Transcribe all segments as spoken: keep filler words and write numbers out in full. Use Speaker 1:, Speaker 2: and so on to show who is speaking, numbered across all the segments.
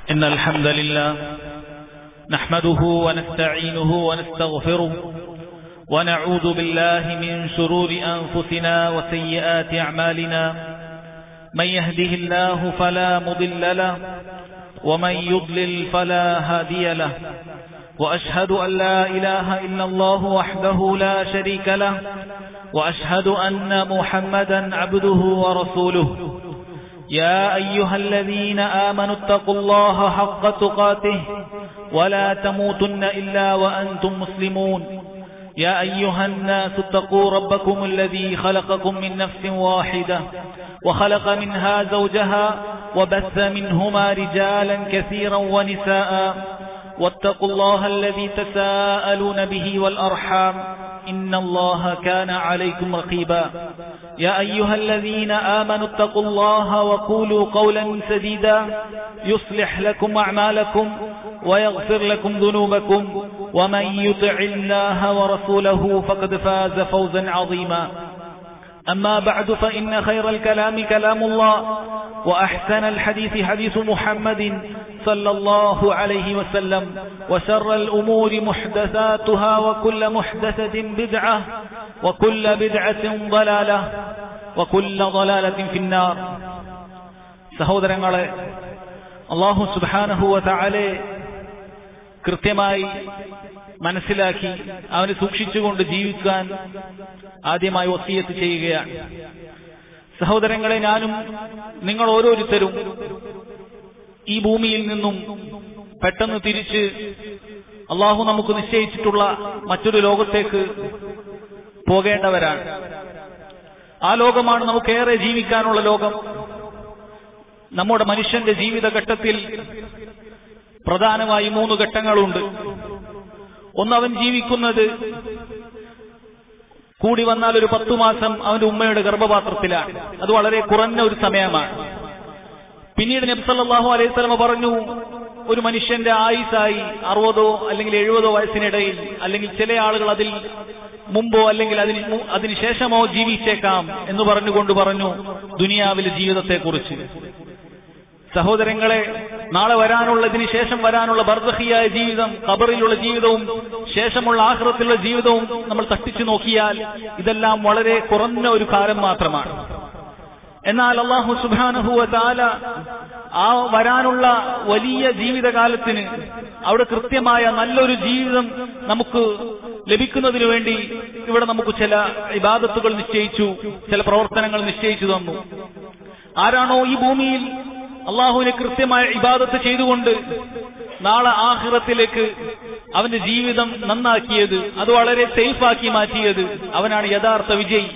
Speaker 1: إن الحمد لله نحمده ونستعينه ونستغفره ونعوذ بالله من شرور أنفسنا وسيئات أعمالنا من يهده الله فلا مضل له ومن يضلل فلا هادي له وأشهد أن لا إله إلا الله وحده لا شريك له وأشهد أن محمدا عبده ورسوله يا أيها الذين آمنوا اتقوا الله حق تقاته ولا تموتن إلا وأنتم مسلمون يا أيها الناس اتقوا ربكم الذي خلقكم من نفس واحدة وخلق منها زوجها وبث منهما رجالا كثيرا ونساء واتقوا الله الذي تساءلون به والأرحام إن الله كان عليكم رقيبا يا أيها الذين آمنوا اتقوا الله وقولوا قولا سديدا يصلح لكم أعمالكم ويغفر لكم ذنوبكم ومن يطع الله ورسوله فقد فاز فوزا عظيما أما بعد فإن خير الكلام كلام الله وأحسن الحديث حديث محمد صلى الله عليه وسلم وشر الأمور محدثاتها وكل محدثة بدعة وكل بدعة ضلالة وكل ضلالة في النار. സഹോദരങ്ങളെ, അല്ലാഹു സുബ്ഹാനഹു വ തആലയെ കൃത്യമായി മനസ്സിലാക്കി അവനെ സൂക്ഷിച്ചുകൊണ്ട് ജീവിക്കാൻ ആദ്യമായി വസിയത്ത് ചെയ്യുകയാണ്. സഹോദരങ്ങളെ, ഞാനും നിങ്ങൾ ഓരോരുത്തരും ഈ ഭൂമിയിൽ നിന്നും പെട്ടെന്ന് തിരിച്ച് അള്ളാഹു നമുക്ക് നിശ്ചയിച്ചിട്ടുള്ള മറ്റൊരു ലോകത്തേക്ക് പോകേണ്ടവരാണ്. ആ ലോകമാണ് നമുക്കേറെ ജീവിക്കാനുള്ള ലോകം. നമ്മുടെ മനുഷ്യന്റെ ജീവിതഘട്ടത്തിൽ പ്രധാനമായി മൂന്ന് ഘട്ടങ്ങളുണ്ട്. ഒന്ന്, അവൻ ജീവിക്കുന്നത് കൂടി വന്നാൽ ഒരു പത്തു മാസം അവന്റെ ഉമ്മയുടെ ഗർഭപാത്രത്തിലാണ്. അത് വളരെ കുറഞ്ഞ ഒരു സമയമാണ്. പിന്നീട് നബി സല്ലല്ലാഹു അലൈഹി വസല്ലം പറഞ്ഞു, ഒരു മനുഷ്യന്റെ ആയുസ്സായി അറുപതോ അല്ലെങ്കിൽ എഴുപതോ വയസ്സിനിടയിൽ, അല്ലെങ്കിൽ ചില ആളുകൾ അതിൽ മുമ്പോ അല്ലെങ്കിൽ അതിന് അതിനുശേഷമോ ജീവിച്ചേക്കാം എന്ന് പറഞ്ഞുകൊണ്ട് പറഞ്ഞു ദുനിയാവിലെ ജീവിതത്തെക്കുറിച്ച്. സഹോദരങ്ങളെ, നാളെ വരാനുള്ളതിന് ശേഷം വരാനുള്ള ബർസഖിയായ ജീവിതം, ഖബറിലുള്ള ജീവിതവും ശേഷമുള്ള ആഖിറത്തിലുള്ള ജീവിതവും നമ്മൾ തട്ടിച്ചു നോക്കിയാൽ ഇതെല്ലാം വളരെ കുറഞ്ഞ ഒരു കാലം മാത്രമാണ്. എന്നാൽ അല്ലാഹു സുബ്ഹാനഹു വ തആല ആ വരാനുള്ള വലിയ ജീവിതകാലത്തിന് അവിടെ കൃത്യമായ നല്ലൊരു ജീവിതം നമുക്ക് ലഭിക്കുന്നതിനു വേണ്ടി ഇവിടെ നമുക്ക് ചില ഇബാദത്തുകൾ നിശ്ചയിച്ചു, ചില പ്രവർത്തനങ്ങൾ നിശ്ചയിച്ചു തന്നു. ആരാണോ ഈ ഭൂമിയിൽ അള്ളാഹുവിനെ കൃത്യമായ ഇബാദത്ത് ചെയ്തുകൊണ്ട് നാളെ ആഖിറത്തിലേക്ക് അവന്റെ ജീവിതം നന്നാക്കിയത്, അത് വളരെ സേഫാക്കി മാറ്റിയത്, അവനാണ് യഥാർത്ഥ വിജയി.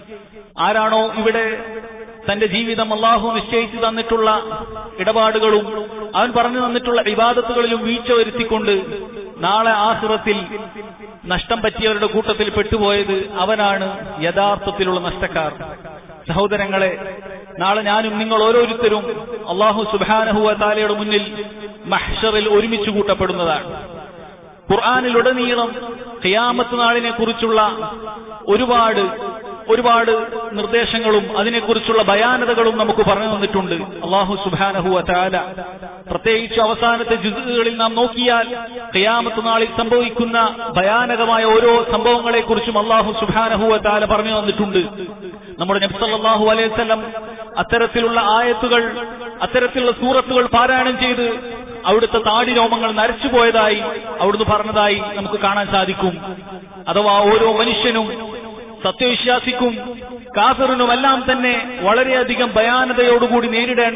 Speaker 1: ആരാണോ ഇവിടെ തന്റെ ജീവിതം അള്ളാഹു നിശ്ചയിച്ചു തന്നിട്ടുള്ള ഇടപാടുകളും അവൻ പറഞ്ഞു തന്നിട്ടുള്ള ഇബാദത്തുകളിലും വീഴ്ച വരുത്തിക്കൊണ്ട് നാളെ ആഖിറത്തിൽ നഷ്ടം പറ്റിയവരുടെ കൂട്ടത്തിൽ പെട്ടുപോയത്, അവനാണ് യഥാർത്ഥത്തിലുള്ള നഷ്ടക്കാർ. സഹോദരങ്ങളെ, നാളെ ഞാനും നിങ്ങൾ ഓരോരുത്തരും അല്ലാഹു സുബ്ഹാനഹു വ തആലയുടെ മുന്നിൽ മഹ്ശറിൽ ഒരുമിച്ച് കൂട്ടപ്പെടുന്നതാണ്. ഖുർആനിലുടനീളം ഖിയാമത്ത് നാളിനെ കുറിച്ചുള്ള ഒരുപാട് ഒരുപാട് നിർദ്ദേശങ്ങളും അതിനെക്കുറിച്ചുള്ള ബയാനതകളും നമുക്ക് പറഞ്ഞു തന്നിട്ടുണ്ട് അല്ലാഹു സുബ്ഹാനഹു വ തആല. പ്രത്യേകിച്ച് അവസാനത്തെ ജുസുകളിൽ നാം നോക്കിയാൽ ഖിയാമത്ത് നാളിൽ സംഭവിക്കുന്ന ഭയാനകമായ ഓരോ സംഭവങ്ങളെക്കുറിച്ചും അല്ലാഹു സുബ്ഹാനഹു വ തആല പറഞ്ഞു തന്നിട്ടുണ്ട്. നമ്മുടെ നബി സല്ലല്ലാഹു അലൈഹി വസല്ലം അത്തരത്തിലുള്ള ആയത്തുകൾ, അത്തരത്തിലുള്ള സൂറത്തുകൾ പാരായണം ചെയ്ത് അവിടുത്തെ താടി രോമങ്ങൾ നരച്ചുപോയതായി അവിടുന്ന് പറഞ്ഞതായി നമുക്ക് കാണാൻ സാധിക്കും. അഥവാ ഓരോ മനുഷ്യനും, സത്യവിശ്വാസിക്കും കാഫിറിനുമെല്ലാം തന്നെ വളരെയധികം ഭയാനതയോടുകൂടി നേരിടേണ്ട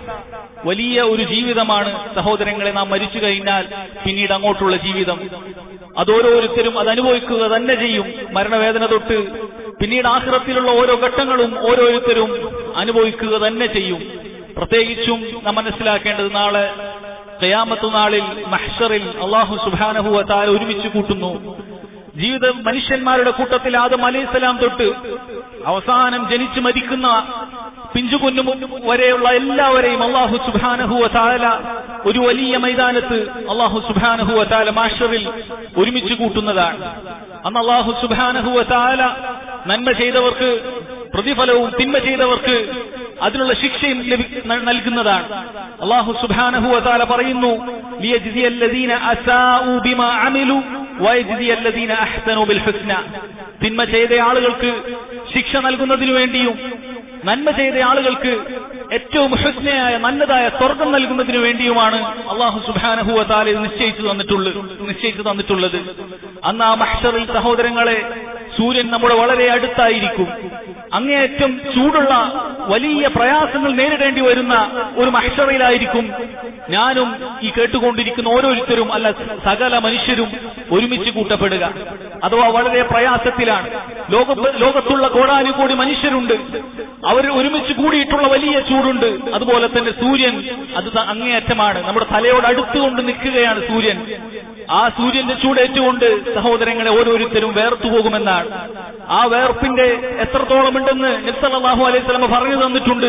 Speaker 1: വലിയ ഒരു ജീവിതമാണ് സഹോദരങ്ങളെ നാം മരിച്ചു കഴിഞ്ഞാൽ പിന്നീട് അങ്ങോട്ടുള്ള ജീവിതം. അതോരോരുത്തരും അത് അനുഭവിക്കുക തന്നെ ചെയ്യും. മരണവേദന തൊട്ട് പിന്നീട് ആഖിറത്തിലുള്ള ഓരോ ഘട്ടങ്ങളും ഓരോരുത്തരും അനുഭവിക്കുക തന്നെ ചെയ്യും. പ്രത്യേകിച്ചും നാം മനസ്സിലാക്കേണ്ടത്, നാളെ ഖിയാമത്ത് നാളിൽ മഹ്ശറിൽ അല്ലാഹു സുബ്ഹാനഹു വ തആല ഒരുമിച്ച് കൂട്ടുന്നു. ജീവിത മനുഷ്യന്മാരുടെ കൂട്ടത്തിൽ ആദം അലൈഹിസ്സലാം തൊട്ട് അവസാനം ജനിച്ചു മരിക്കുന്ന പിഞ്ചുകുഞ്ഞു വരെയുള്ള എല്ലാവരെയും അല്ലാഹു സുബ്ഹാനഹു വ തആല ഒരു വലിയ മൈതാനത്ത് അല്ലാഹു സുബ്ഹാനഹു വ തആല മഹ്ശറിൽ ഒരുമിച്ച് കൂട്ടുന്നതാണ്. അന്ന് അല്ലാഹു സുബ്ഹാനഹു വ തആല നന്മ ചെയ്തവർക്ക് പ്രതിഫലവും തിന്മ ചെയ്തവർക്ക് അതിനുള്ള ശിക്ഷയും നൽകുന്നതാണ്. അല്ലാഹു സുബ്ഹാനഹു വ തആല പറയുന്നു, ലിയജ്സിയല്ലദീന അസാഉ ബിമാ അമിലു വയജ്സിയല്ലദീന അഹ്സനു ബിൽ ഹുസ്ന. തിന്മ ചെയ്ത ആളുകൾക്ക് ശിക്ഷ നൽകുന്നതിനു വേണ്ടിയും നന്മ ചെയ്ത ആളുകൾക്ക് ഏറ്റവും ഹുസ്നയായ നല്ലതായ സ്വർഗം നൽകുന്നതിനു വേണ്ടിയുമാണ് അല്ലാഹു സുബ്ഹാനഹു വ തആല നിശ്ചയിച്ചു തന്നിട്ടുള്ളത് നിശ്ചയിച്ചു തന്നിട്ടുള്ളത് അന്ന് ആ മഹ്ശറിൽ സഹോദരങ്ങളെ, സൂര്യൻ നമ്മുടെ വളരെ അടുത്തായിരിക്കും. അങ്ങേയറ്റം ചൂടുള്ള വലിയ പ്രയാസങ്ങൾ നേരിടേണ്ടി വരുന്ന ഒരു മഹ്ശറിലായിരിക്കും ഞാനും ഈ കേട്ടുകൊണ്ടിരിക്കുന്ന ഓരോരുത്തരും, അല്ല സകല മനുഷ്യരും ഒരുമിച്ച് കൂട്ടപ്പെടുക. അഥവാ വളരെ പ്രയാസത്തിലാണ്. ലോക ലോകത്തുള്ള കോടാനുകോടി മനുഷ്യരുണ്ട്. അവർ ഒരുമിച്ച് കൂടിയിട്ടുള്ള വലിയ ചൂടുണ്ട്. അതുപോലെ തന്നെ സൂര്യൻ അത് അങ്ങേയറ്റമാണ്. നമ്മുടെ തലയോട് അടുത്തുകൊണ്ട് നിൽക്കുകയാണ് സൂര്യൻ. ആ സൂര്യന്റെ ചൂടേറ്റുകൊണ്ട് സഹോദരങ്ങളെ ഓരോരുത്തരും വേർത്തു പോകുമെന്നാണ്. ആ വേർപ്പിന്റെ എത്രത്തോളം ഉണ്ടെന്ന് നബി സല്ലല്ലാഹു അലൈഹി വസല്ലം പറഞ്ഞു തന്നിട്ടുണ്ട്.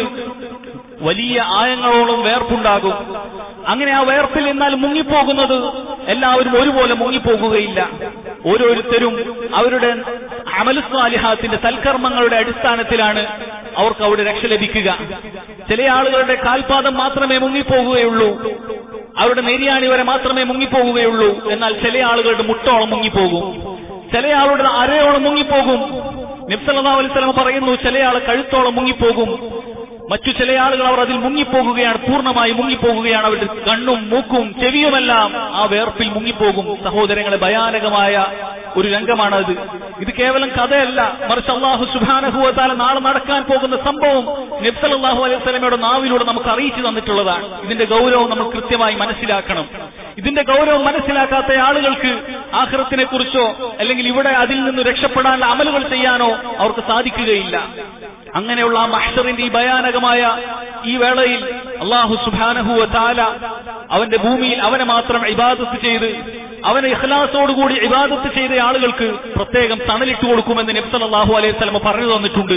Speaker 1: വലിയ ആയങ്ങളോളം വേർപ്പുണ്ടാകും. അങ്ങനെ ആ വേർപ്പിൽ എന്നാൽ മുങ്ങിപ്പോകുന്നത് എല്ലാവരും ഒരുപോലെ മുങ്ങിപ്പോകുകയില്ല. ഓരോരുത്തരും അവരുടെ അമലു സ്വാലിഹാത്തിന്റെ സൽക്കർമ്മങ്ങളുടെ അടിസ്ഥാനത്തിലാണ് അവർക്ക് അവിടെ രക്ഷ ലഭിക്കുക. ചില ആളുകളുടെ കാൽപാദം മാത്രമേ മുങ്ങിപ്പോകുകയുള്ളൂ, അവരുടെ നെരിയാണി വരെ മാത്രമേ മുങ്ങിപ്പോകുകയുള്ളൂ. എന്നാൽ ചില ആളുകളുടെ മുട്ടോളം മുങ്ങിപ്പോകും, ചില ആളുകളുടെ അരയോളം മുങ്ങിപ്പോകും. നബി സല്ലല്ലാഹു അലൈഹി വസല്ലം പറയുന്നു, ചില ആൾ കഴുത്തോളം മുങ്ങിപ്പോകും. മറ്റു ചില ആളുകൾ അവർ അതിൽ മുങ്ങിപ്പോകുകയാണ്, പൂർണ്ണമായി മുങ്ങിപ്പോകുകയാണ്. അവരുടെ കണ്ണും മൂക്കും ചെവിയുമെല്ലാം ആ വേർപ്പിൽ മുങ്ങിപ്പോകും. സഹോദരങ്ങളെ, ഭയാനകമായ ഒരു രംഗമാണത്. ഇത് കേവലം കഥയല്ല, മറിച്ച് അല്ലാഹു സുബ്ഹാനഹു വ തആല നാളെ നടക്കാൻ പോകുന്ന സംഭവം നബി സല്ലല്ലാഹു അലൈഹി വസല്ലമയുടെ നാവിലൂടെ നമുക്ക് അറിയിച്ചു തന്നിട്ടുള്ളതാണ്. ഇതിന്റെ ഗൗരവം നമ്മൾ കൃത്യമായി മനസ്സിലാക്കണം. ഇതിന്റെ ഗൗരവം മനസ്സിലാക്കാത്ത ആളുകൾക്ക് ആഖിറത്തിനെ കുറിച്ചോ അല്ലെങ്കിൽ ഇവിടെ അതിൽ നിന്ന് രക്ഷപ്പെടാനുള്ള അമലുകൾ ചെയ്യാനോ അവർക്ക് സാധിക്കുകയില്ല. അങ്ങനെയുള്ള ആ മഹ്ശറിന്റെ ഈ ഭയാനകമായ ഈ വേളയിൽ അല്ലാഹു സുബ്ഹാനഹു വ തആല അവന്റെ ഭൂമിയിൽ അവനെ മാത്രം ഇബാദത്ത് ചെയ്ത് അവനെ ഇഖ്ലാസോടുകൂടി ഇബാദത്ത് ചെയ്ത ആളുകൾക്ക് പ്രത്യേകം തണലിട്ട് കൊടുക്കുമെന്ന് നബി സല്ലല്ലാഹു അലൈഹി വസല്ലം പറഞ്ഞു തന്നിട്ടുണ്ട്.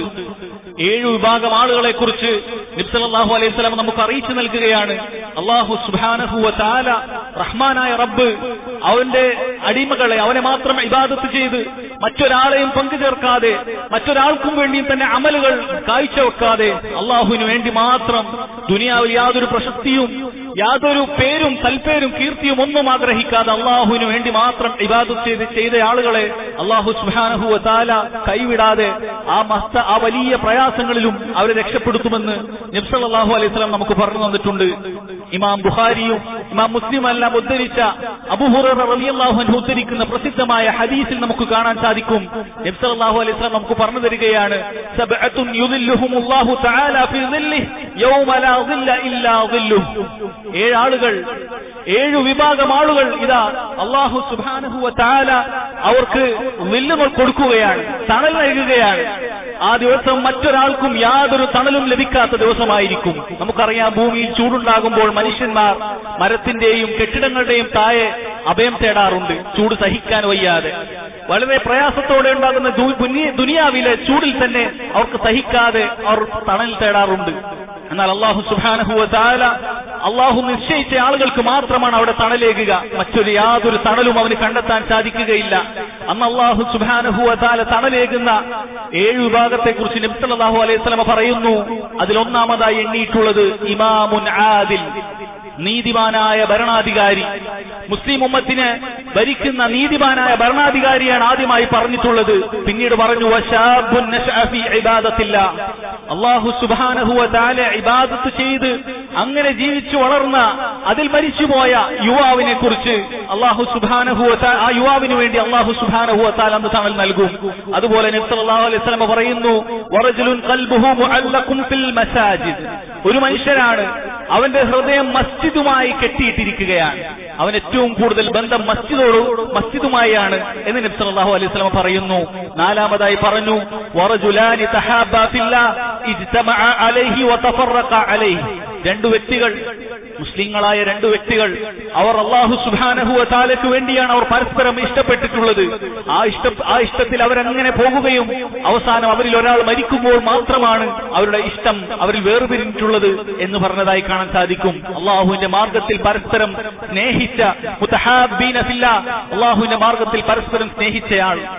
Speaker 1: ഏഴു വിഭാഗം ആളുകളെ കുറിച്ച് നബി സല്ലല്ലാഹു അലൈഹി വസല്ലം നമുക്ക് അറിയിച്ചു നൽകുകയാണ്. അല്ലാഹു സുബ്ഹാനഹു വ തആല റഹ്മാനായ റബ്ബ് അവന്റെ അടിമകളെ അവനെ മാത്രം ഇബാദത്ത് ചെയ്ത് മറ്റൊരാളെയും പങ്കുചേർക്കാതെ മറ്റൊരാൾക്കും വേണ്ടിയും തന്നെ അമലുകൾ കാഴ്ചവെക്കാതെ അള്ളാഹുവിന് വേണ്ടി മാത്രം ദുനിയാവിൽ യാതൊരു പ്രശസ്തിയും യാതൊരു പേരും സൽപ്പേരും കീർത്തിയും ഒന്നും ആഗ്രഹിക്കാതെ അള്ളാഹുവിന് വേണ്ടി മാത്രം ഇബാദത്ത് ചെയ്ത് ചെയ്ത ആളുകളെ അള്ളാഹു സുബ്ഹാനഹു വ തആല കൈവിടാതെ ആ മസ്ത ആ വലിയ പ്രയാസങ്ങളിലും അവരെ രക്ഷപ്പെടുത്തുമെന്ന് നബി സല്ലല്ലാഹു അലൈഹി വസല്ലം നമുക്ക് പറഞ്ഞു തന്നിട്ടുണ്ട്. ഇമാം ബുഖാരിയും ഇമാം മുസ്ലിം എല്ലാം ഉദ്ധരിച്ച അബൂ ഹുറൈറ റളിയല്ലാഹു അൻഹു ഉദ്ധരിക്കുന്ന പ്രസിദ്ധമായ ഹദീസിൽ നമുക്ക് കാണാൻ സാധിക്കും. നബി സല്ലല്ലാഹു അലൈഹി വസല്ലം നമുക്ക് പറഞ്ഞു തരികയാണ്, സബ്അത്തുൻ യുദില്ലുഹുമുല്ലാഹു തആല ഫീ ദില്ലിഹി യൗമ ലാ ദില്ല ഇല്ലാ ദില്ലുഹു. ഏഴ് ആളുകൾ, ഏഴു വിഭാഗം ആളുകൾ ഇതാ അല്ലാഹു സുബ്ഹാനഹു വ തആല അവർക്ക് ദില്ലുകൾ കൊടുക്കുകയാണ്, തണൽ നൽകുകയാണ്. ആ ദിവസം മറ്റൊരാൾക്കും യാതൊരു തണലും ലഭിക്കാത്ത ദിവസമായിരിക്കും. നമുക്കറിയാം, ഭൂമിയിൽ ചൂടുണ്ടാകുമ്പോൾ മനുഷ്യന്മാർ മരത്തിന്റെയും കെട്ടിടങ്ങളുടെയും താഴെ അഭയം തേടാറുണ്ട്, ചൂട് സഹിക്കാൻ വയ്യാതെ. വളരെ പ്രയാസത്തോടെ ഉണ്ടാകുന്ന ദുനിയാവിലെ ചൂടിൽ തന്നെ അവർക്ക് സഹിക്കാതെ അവർ തണൽ തേടാറുണ്ട്. എന്നാൽ അല്ലാഹു സുബ്ഹാനഹു വ തആല അല്ലാഹു നിശ്ചയിച്ച ആളുകൾക്ക് മാത്രമാണ് അവിടെ തണലേകുക. മറ്റൊരു യാതൊരു തണലും അവന് കണ്ടെത്താൻ സാധിക്കുകയില്ല. അന്ന് അല്ലാഹു സുബ്ഹാനഹു വ തആല തണലേകുന്ന ഏഴു വിഭാഗത്തെ കുറിച്ച് നബി സല്ലല്ലാഹു അലൈഹി വസല്ലം പറയുന്നു. അതിലൊന്നാമതായി എണ്ണിയിട്ടുള്ളത് ഇമാമുൻ ആദിൽ, നീതിമാനായ ഭരണാധികാരി. മുസ്ലിം ഉമ്മത്തിനെ ഭരിക്കുന്ന നീതിമാനായ ഭരണാധികാരിയാണ് ആദ്യമായി പറഞ്ഞിട്ടുള്ളത്. പിന്നീട് പറഞ്ഞു വശാബുൻ നശഅ ഫീ ഇബാദത്തില്ലാ, അല്ലാഹു സുബ്ഹാനഹു വ തആല ഇബാദത്ത് ചെയ്ത് അങ്ങനെ ജീവിച്ചു വളർന്ന അതിൽ മരിച്ചുപോയ യുവാവിനെ കുറിച്ച് അല്ലാഹു സുബ്ഹാനഹു വ തആല ആ യുവാവിന് വേണ്ടി അല്ലാഹു സുബ്ഹാനഹു വ തആല അന്ന് തണൽ നൽകും. അതുപോലെ നബി സല്ലല്ലാഹു അലൈഹി വസല്ലം പറയുന്നു, വറജുലുൻ ഖൽബുഹു മുഅല്ലഖുൻ ഫിൽ മസാജിദ്, ഒരു മനുഷ്യനാണ് അവന്റെ ഹൃദയം മസ്ജിദുമായി കെട്ടിയിട്ടിരിക്കുകയാണ്, അവൻ ഏറ്റവും കൂടുതൽ ബന്ധം മസ്ജിദോട് മസ്ജിദുമായാണ് എന്ന് നബി സല്ലല്ലാഹു അലൈഹി വസല്ലം പറയുന്നു. നാലാമതായി പറഞ്ഞു വറജുലാനി തഹാബാ ഫില്ലാഹ് ഇജ്തമഅ അലൈഹി വതഫറഖ അലൈഹി, രണ്ടു വ്യക്തികൾ, മുസ്ലിങ്ങളായ രണ്ടു വ്യക്തികൾ, അവർ അല്ലാഹു സുബ്ഹാനഹു വ തആലയ്ക്ക് വേണ്ടിയാണ് അവർ പരസ്പരം ഇഷ്ടപ്പെട്ടിട്ടുള്ളത്. ആ ഇഷ്ട ആ ഇഷ്ടത്തിൽ അവരങ്ങനെ പോകുകയും അവസാനം അവരിൽ ഒരാൾ മരിക്കുമ്പോൾ മാത്രമാണ് അവരുടെ ഇഷ്ടം അവരിൽ വേർപിരിഞ്ഞിട്ടുള്ളത് എന്ന് പറഞ്ഞതായി കാണാൻ സാധിക്കും. അള്ളാഹുവിന്റെ മാർഗത്തിൽ പരസ്പരം സ്നേഹിച്ച മുതഹാബീന ഫില്ലാഹ്, അള്ളാഹുവിന്റെ മാർഗത്തിൽ പരസ്പരം സ്നേഹിച്ചയാൾ.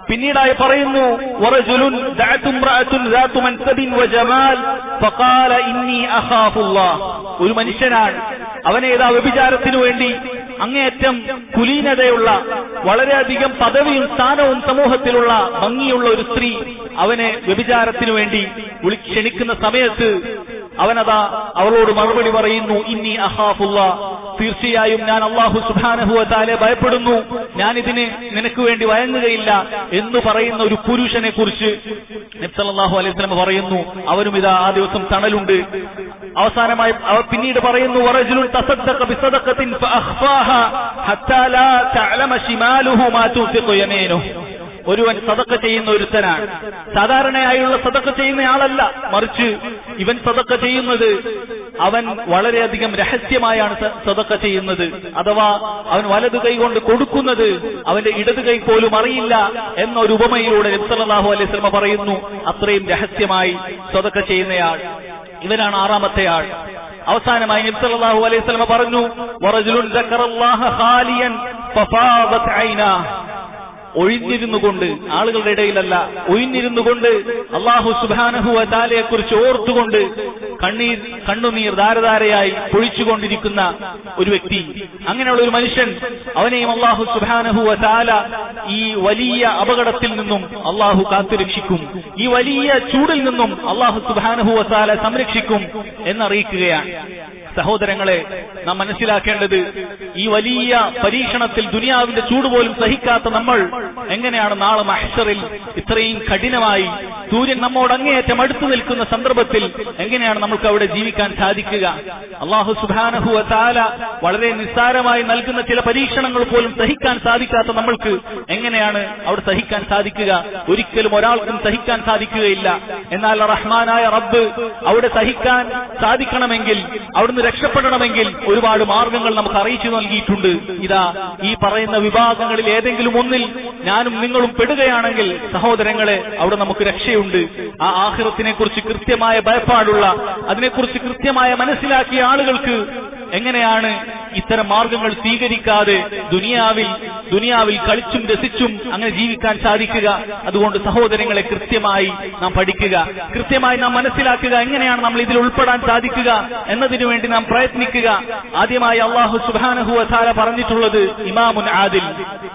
Speaker 1: പിന്നീടായി പറയുന്നു വറജുലുൻ ദഅതു ഇംറഅത്തുൻ ദാതു മൻസബിൻ വജമാൽ ഫഖാല ഇന്നി അഖാഫുല്ലാഹ്. ഒരു മനുഷ്യനാണ്, അവനേതാ വ്യഭിചാരത്തിനു വേണ്ടി അങ്ങേയറ്റം കുലീനതയുള്ള വളരെയധികം പദവിയും സ്ഥാനവും സമൂഹത്തിലുള്ള ഭംഗിയുള്ള ഒരു സ്ത്രീ അവനെ വ്യഭിചാരത്തിനു വേണ്ടി വിളി ക്ഷണിക്കുന്ന സമയത്ത് അവനതാ അവളോട് മറുപടി പറയുന്നു ഇന്നി അഖാഫുല്ലാഹ്, തീർച്ചയായും ഞാൻ അല്ലാഹു സുബ്ഹാനഹു വ തആല ഭയപ്പെടുന്നു, ഞാൻ ഇതിന് നിനക്ക് വേണ്ടി വഴങ്ങുകയില്ല എന്ന് പറയുന്ന ഒരു പുരുഷനെ കുറിച്ച് നബി സല്ലല്ലാഹു അലൈഹി വസല്ലം പറയുന്നു അവനും ഇതാ ആ ദിവസം തണലുണ്ട്. അവസാനമായി അവർ പിന്നീട് പറയുന്നു വറജുലുൻ തസദ്ദഖ ബിസദഖത്തിൻ ഫഅഖ്ഫാഹ ഹത്താ ലാ തഅലമ ശിമാലുഹു മാ തുൻഫിഖു യമീനുഹു. ഒരുവൻ സദഖ ചെയ്യുന്ന ഒരുത്തനാണ്. സാധാരണയായുള്ള സദഖ ചെയ്യുന്നയാളല്ല, മറിച്ച് ഇവൻ സദഖ ചെയ്യുന്നത് അവൻ വളരെയധികം രഹസ്യമായാണ് സദഖ ചെയ്യുന്നത്. അഥവാ അവൻ വലതു കൈ കൊണ്ട് കൊടുക്കുന്നത് അവന്റെ ഇടതു കൈ പോലും അറിയില്ല എന്നൊരു ഉപമയിലൂടെ നബി സല്ലല്ലാഹു അലൈഹി വസല്ലം പറയുന്നു അത്രയും രഹസ്യമായി സദഖ ചെയ്യുന്നയാൾ ഇവനാണ് ആറാമത്തെ ആൾ. അവസാനമായി നബി സല്ലല്ലാഹു അലൈഹി വസല്ലം പറഞ്ഞു വറജുലുൻ ദക്കറല്ലാഹ ഖാലിയൻ ഫഫാദത് ഐനാഹു. ഒഴിഞ്ഞിരുന്നു കൊണ്ട്, ആളുകളുടെ ഇടയിലല്ല, ഒഴിഞ്ഞിരുന്നു കൊണ്ട് അല്ലാഹു സുബ്ഹാനഹു വ തആലയെ കുറിച്ച് ഓർത്തുകൊണ്ട് കണ്ണീർ കണ്ണുനീർ ധാരധാരയായി പൊഴിച്ചുകൊണ്ടിരിക്കുന്ന ഒരു വ്യക്തി, അങ്ങനെയുള്ള ഒരു മനുഷ്യൻ, അവനെയും അല്ലാഹു സുബ്ഹാനഹു വ തആല ഈ വലിയ അപകടത്തിൽ നിന്നും അല്ലാഹു കാത്തുരക്ഷിക്കും, ഈ വലിയ ചൂടിൽ നിന്നും അല്ലാഹു സുബ്ഹാനഹു വ തആല സംരക്ഷിക്കും എന്നറിയിക്കുകയാണ്. സഹോദരങ്ങളെ, നാം മനസ്സിലാക്കേണ്ടത് ഈ വലിയ പരീക്ഷണത്തിൽ ദുനിയാവിന്റെ ചൂട് പോലും സഹിക്കാത്ത നമ്മൾ എങ്ങനെയാണ് നാളെ മഹ്ശറിൽ ഇത്രയും കഠിനമായി സൂര്യൻ നമ്മോട് അങ്ങേയറ്റം അടുത്തു നിൽക്കുന്ന സന്ദർഭത്തിൽ എങ്ങനെയാണ് നമുക്ക് അവിടെ ജീവിക്കാൻ സാധിക്കുക? അല്ലാഹു സുബ്ഹാനഹു വ തആല വളരെ നിസ്സാരമായി നൽകുന്ന ചില പരീക്ഷണങ്ങൾ പോലും സഹിക്കാൻ സാധിക്കാത്ത നമ്മൾക്ക് എങ്ങനെയാണ് അവിടെ സഹിക്കാൻ സാധിക്കുക? ഒരിക്കലും ഒരാൾക്കും സഹിക്കാൻ സാധിക്കുകയില്ല. എന്നാൽ റഹ്മാനായ റബ്ബ് അവിടെ സഹിക്കാൻ സാധിക്കണമെങ്കിൽ, അവിടുന്ന് രക്ഷപ്പെടണമെങ്കിൽ ഒരുപാട് മാർഗങ്ങൾ നമുക്ക് അറിയിച്ചു നൽകിയിട്ടുണ്ട്. ഇതാ ഈ പറയുന്ന വിഭാഗങ്ങളിൽ ഏതെങ്കിലും ഒന്നിൽ ഞാനും നിങ്ങളും പെടുകയാണെങ്കിൽ സഹോദരങ്ങളെ, അവിടെ നമുക്ക് രക്ഷയുണ്ട്. ആ ആഖിറത്തിനെ കുറിച്ച് കൃത്യമായ ഭയപ്പാടുള്ള, അതിനെക്കുറിച്ച് കൃത്യമായ മനസ്സിലാക്കിയ ആളുകൾക്ക് എങ്ങനെയാണ് ഇത്തരം മാർഗങ്ങൾ സ്വീകരിക്കാതെ ദുനിയാവിൽ ദുനിയാവിൽ കളിച്ചും രസിച്ചും അങ്ങനെ ജീവിക്കാൻ സാധിക്കുക? അതുകൊണ്ട് സഹോദരങ്ങളെ, കൃത്യമായി നാം പഠിക്കുക, കൃത്യമായി നാം മനസ്സിലാക്കുക, എങ്ങനെയാണ് നമ്മൾ ഇതിൽ ഉൾപ്പെടാൻ സാധിക്കുക എന്നതിനു വേണ്ടി നാം പ്രയത്നിക്കുക. ആദ്യമായി അല്ലാഹു സുബ്ഹാനഹു വ തആല പറഞ്ഞിട്ടുള്ളത് ഇമാമുൻ ആദിൽ.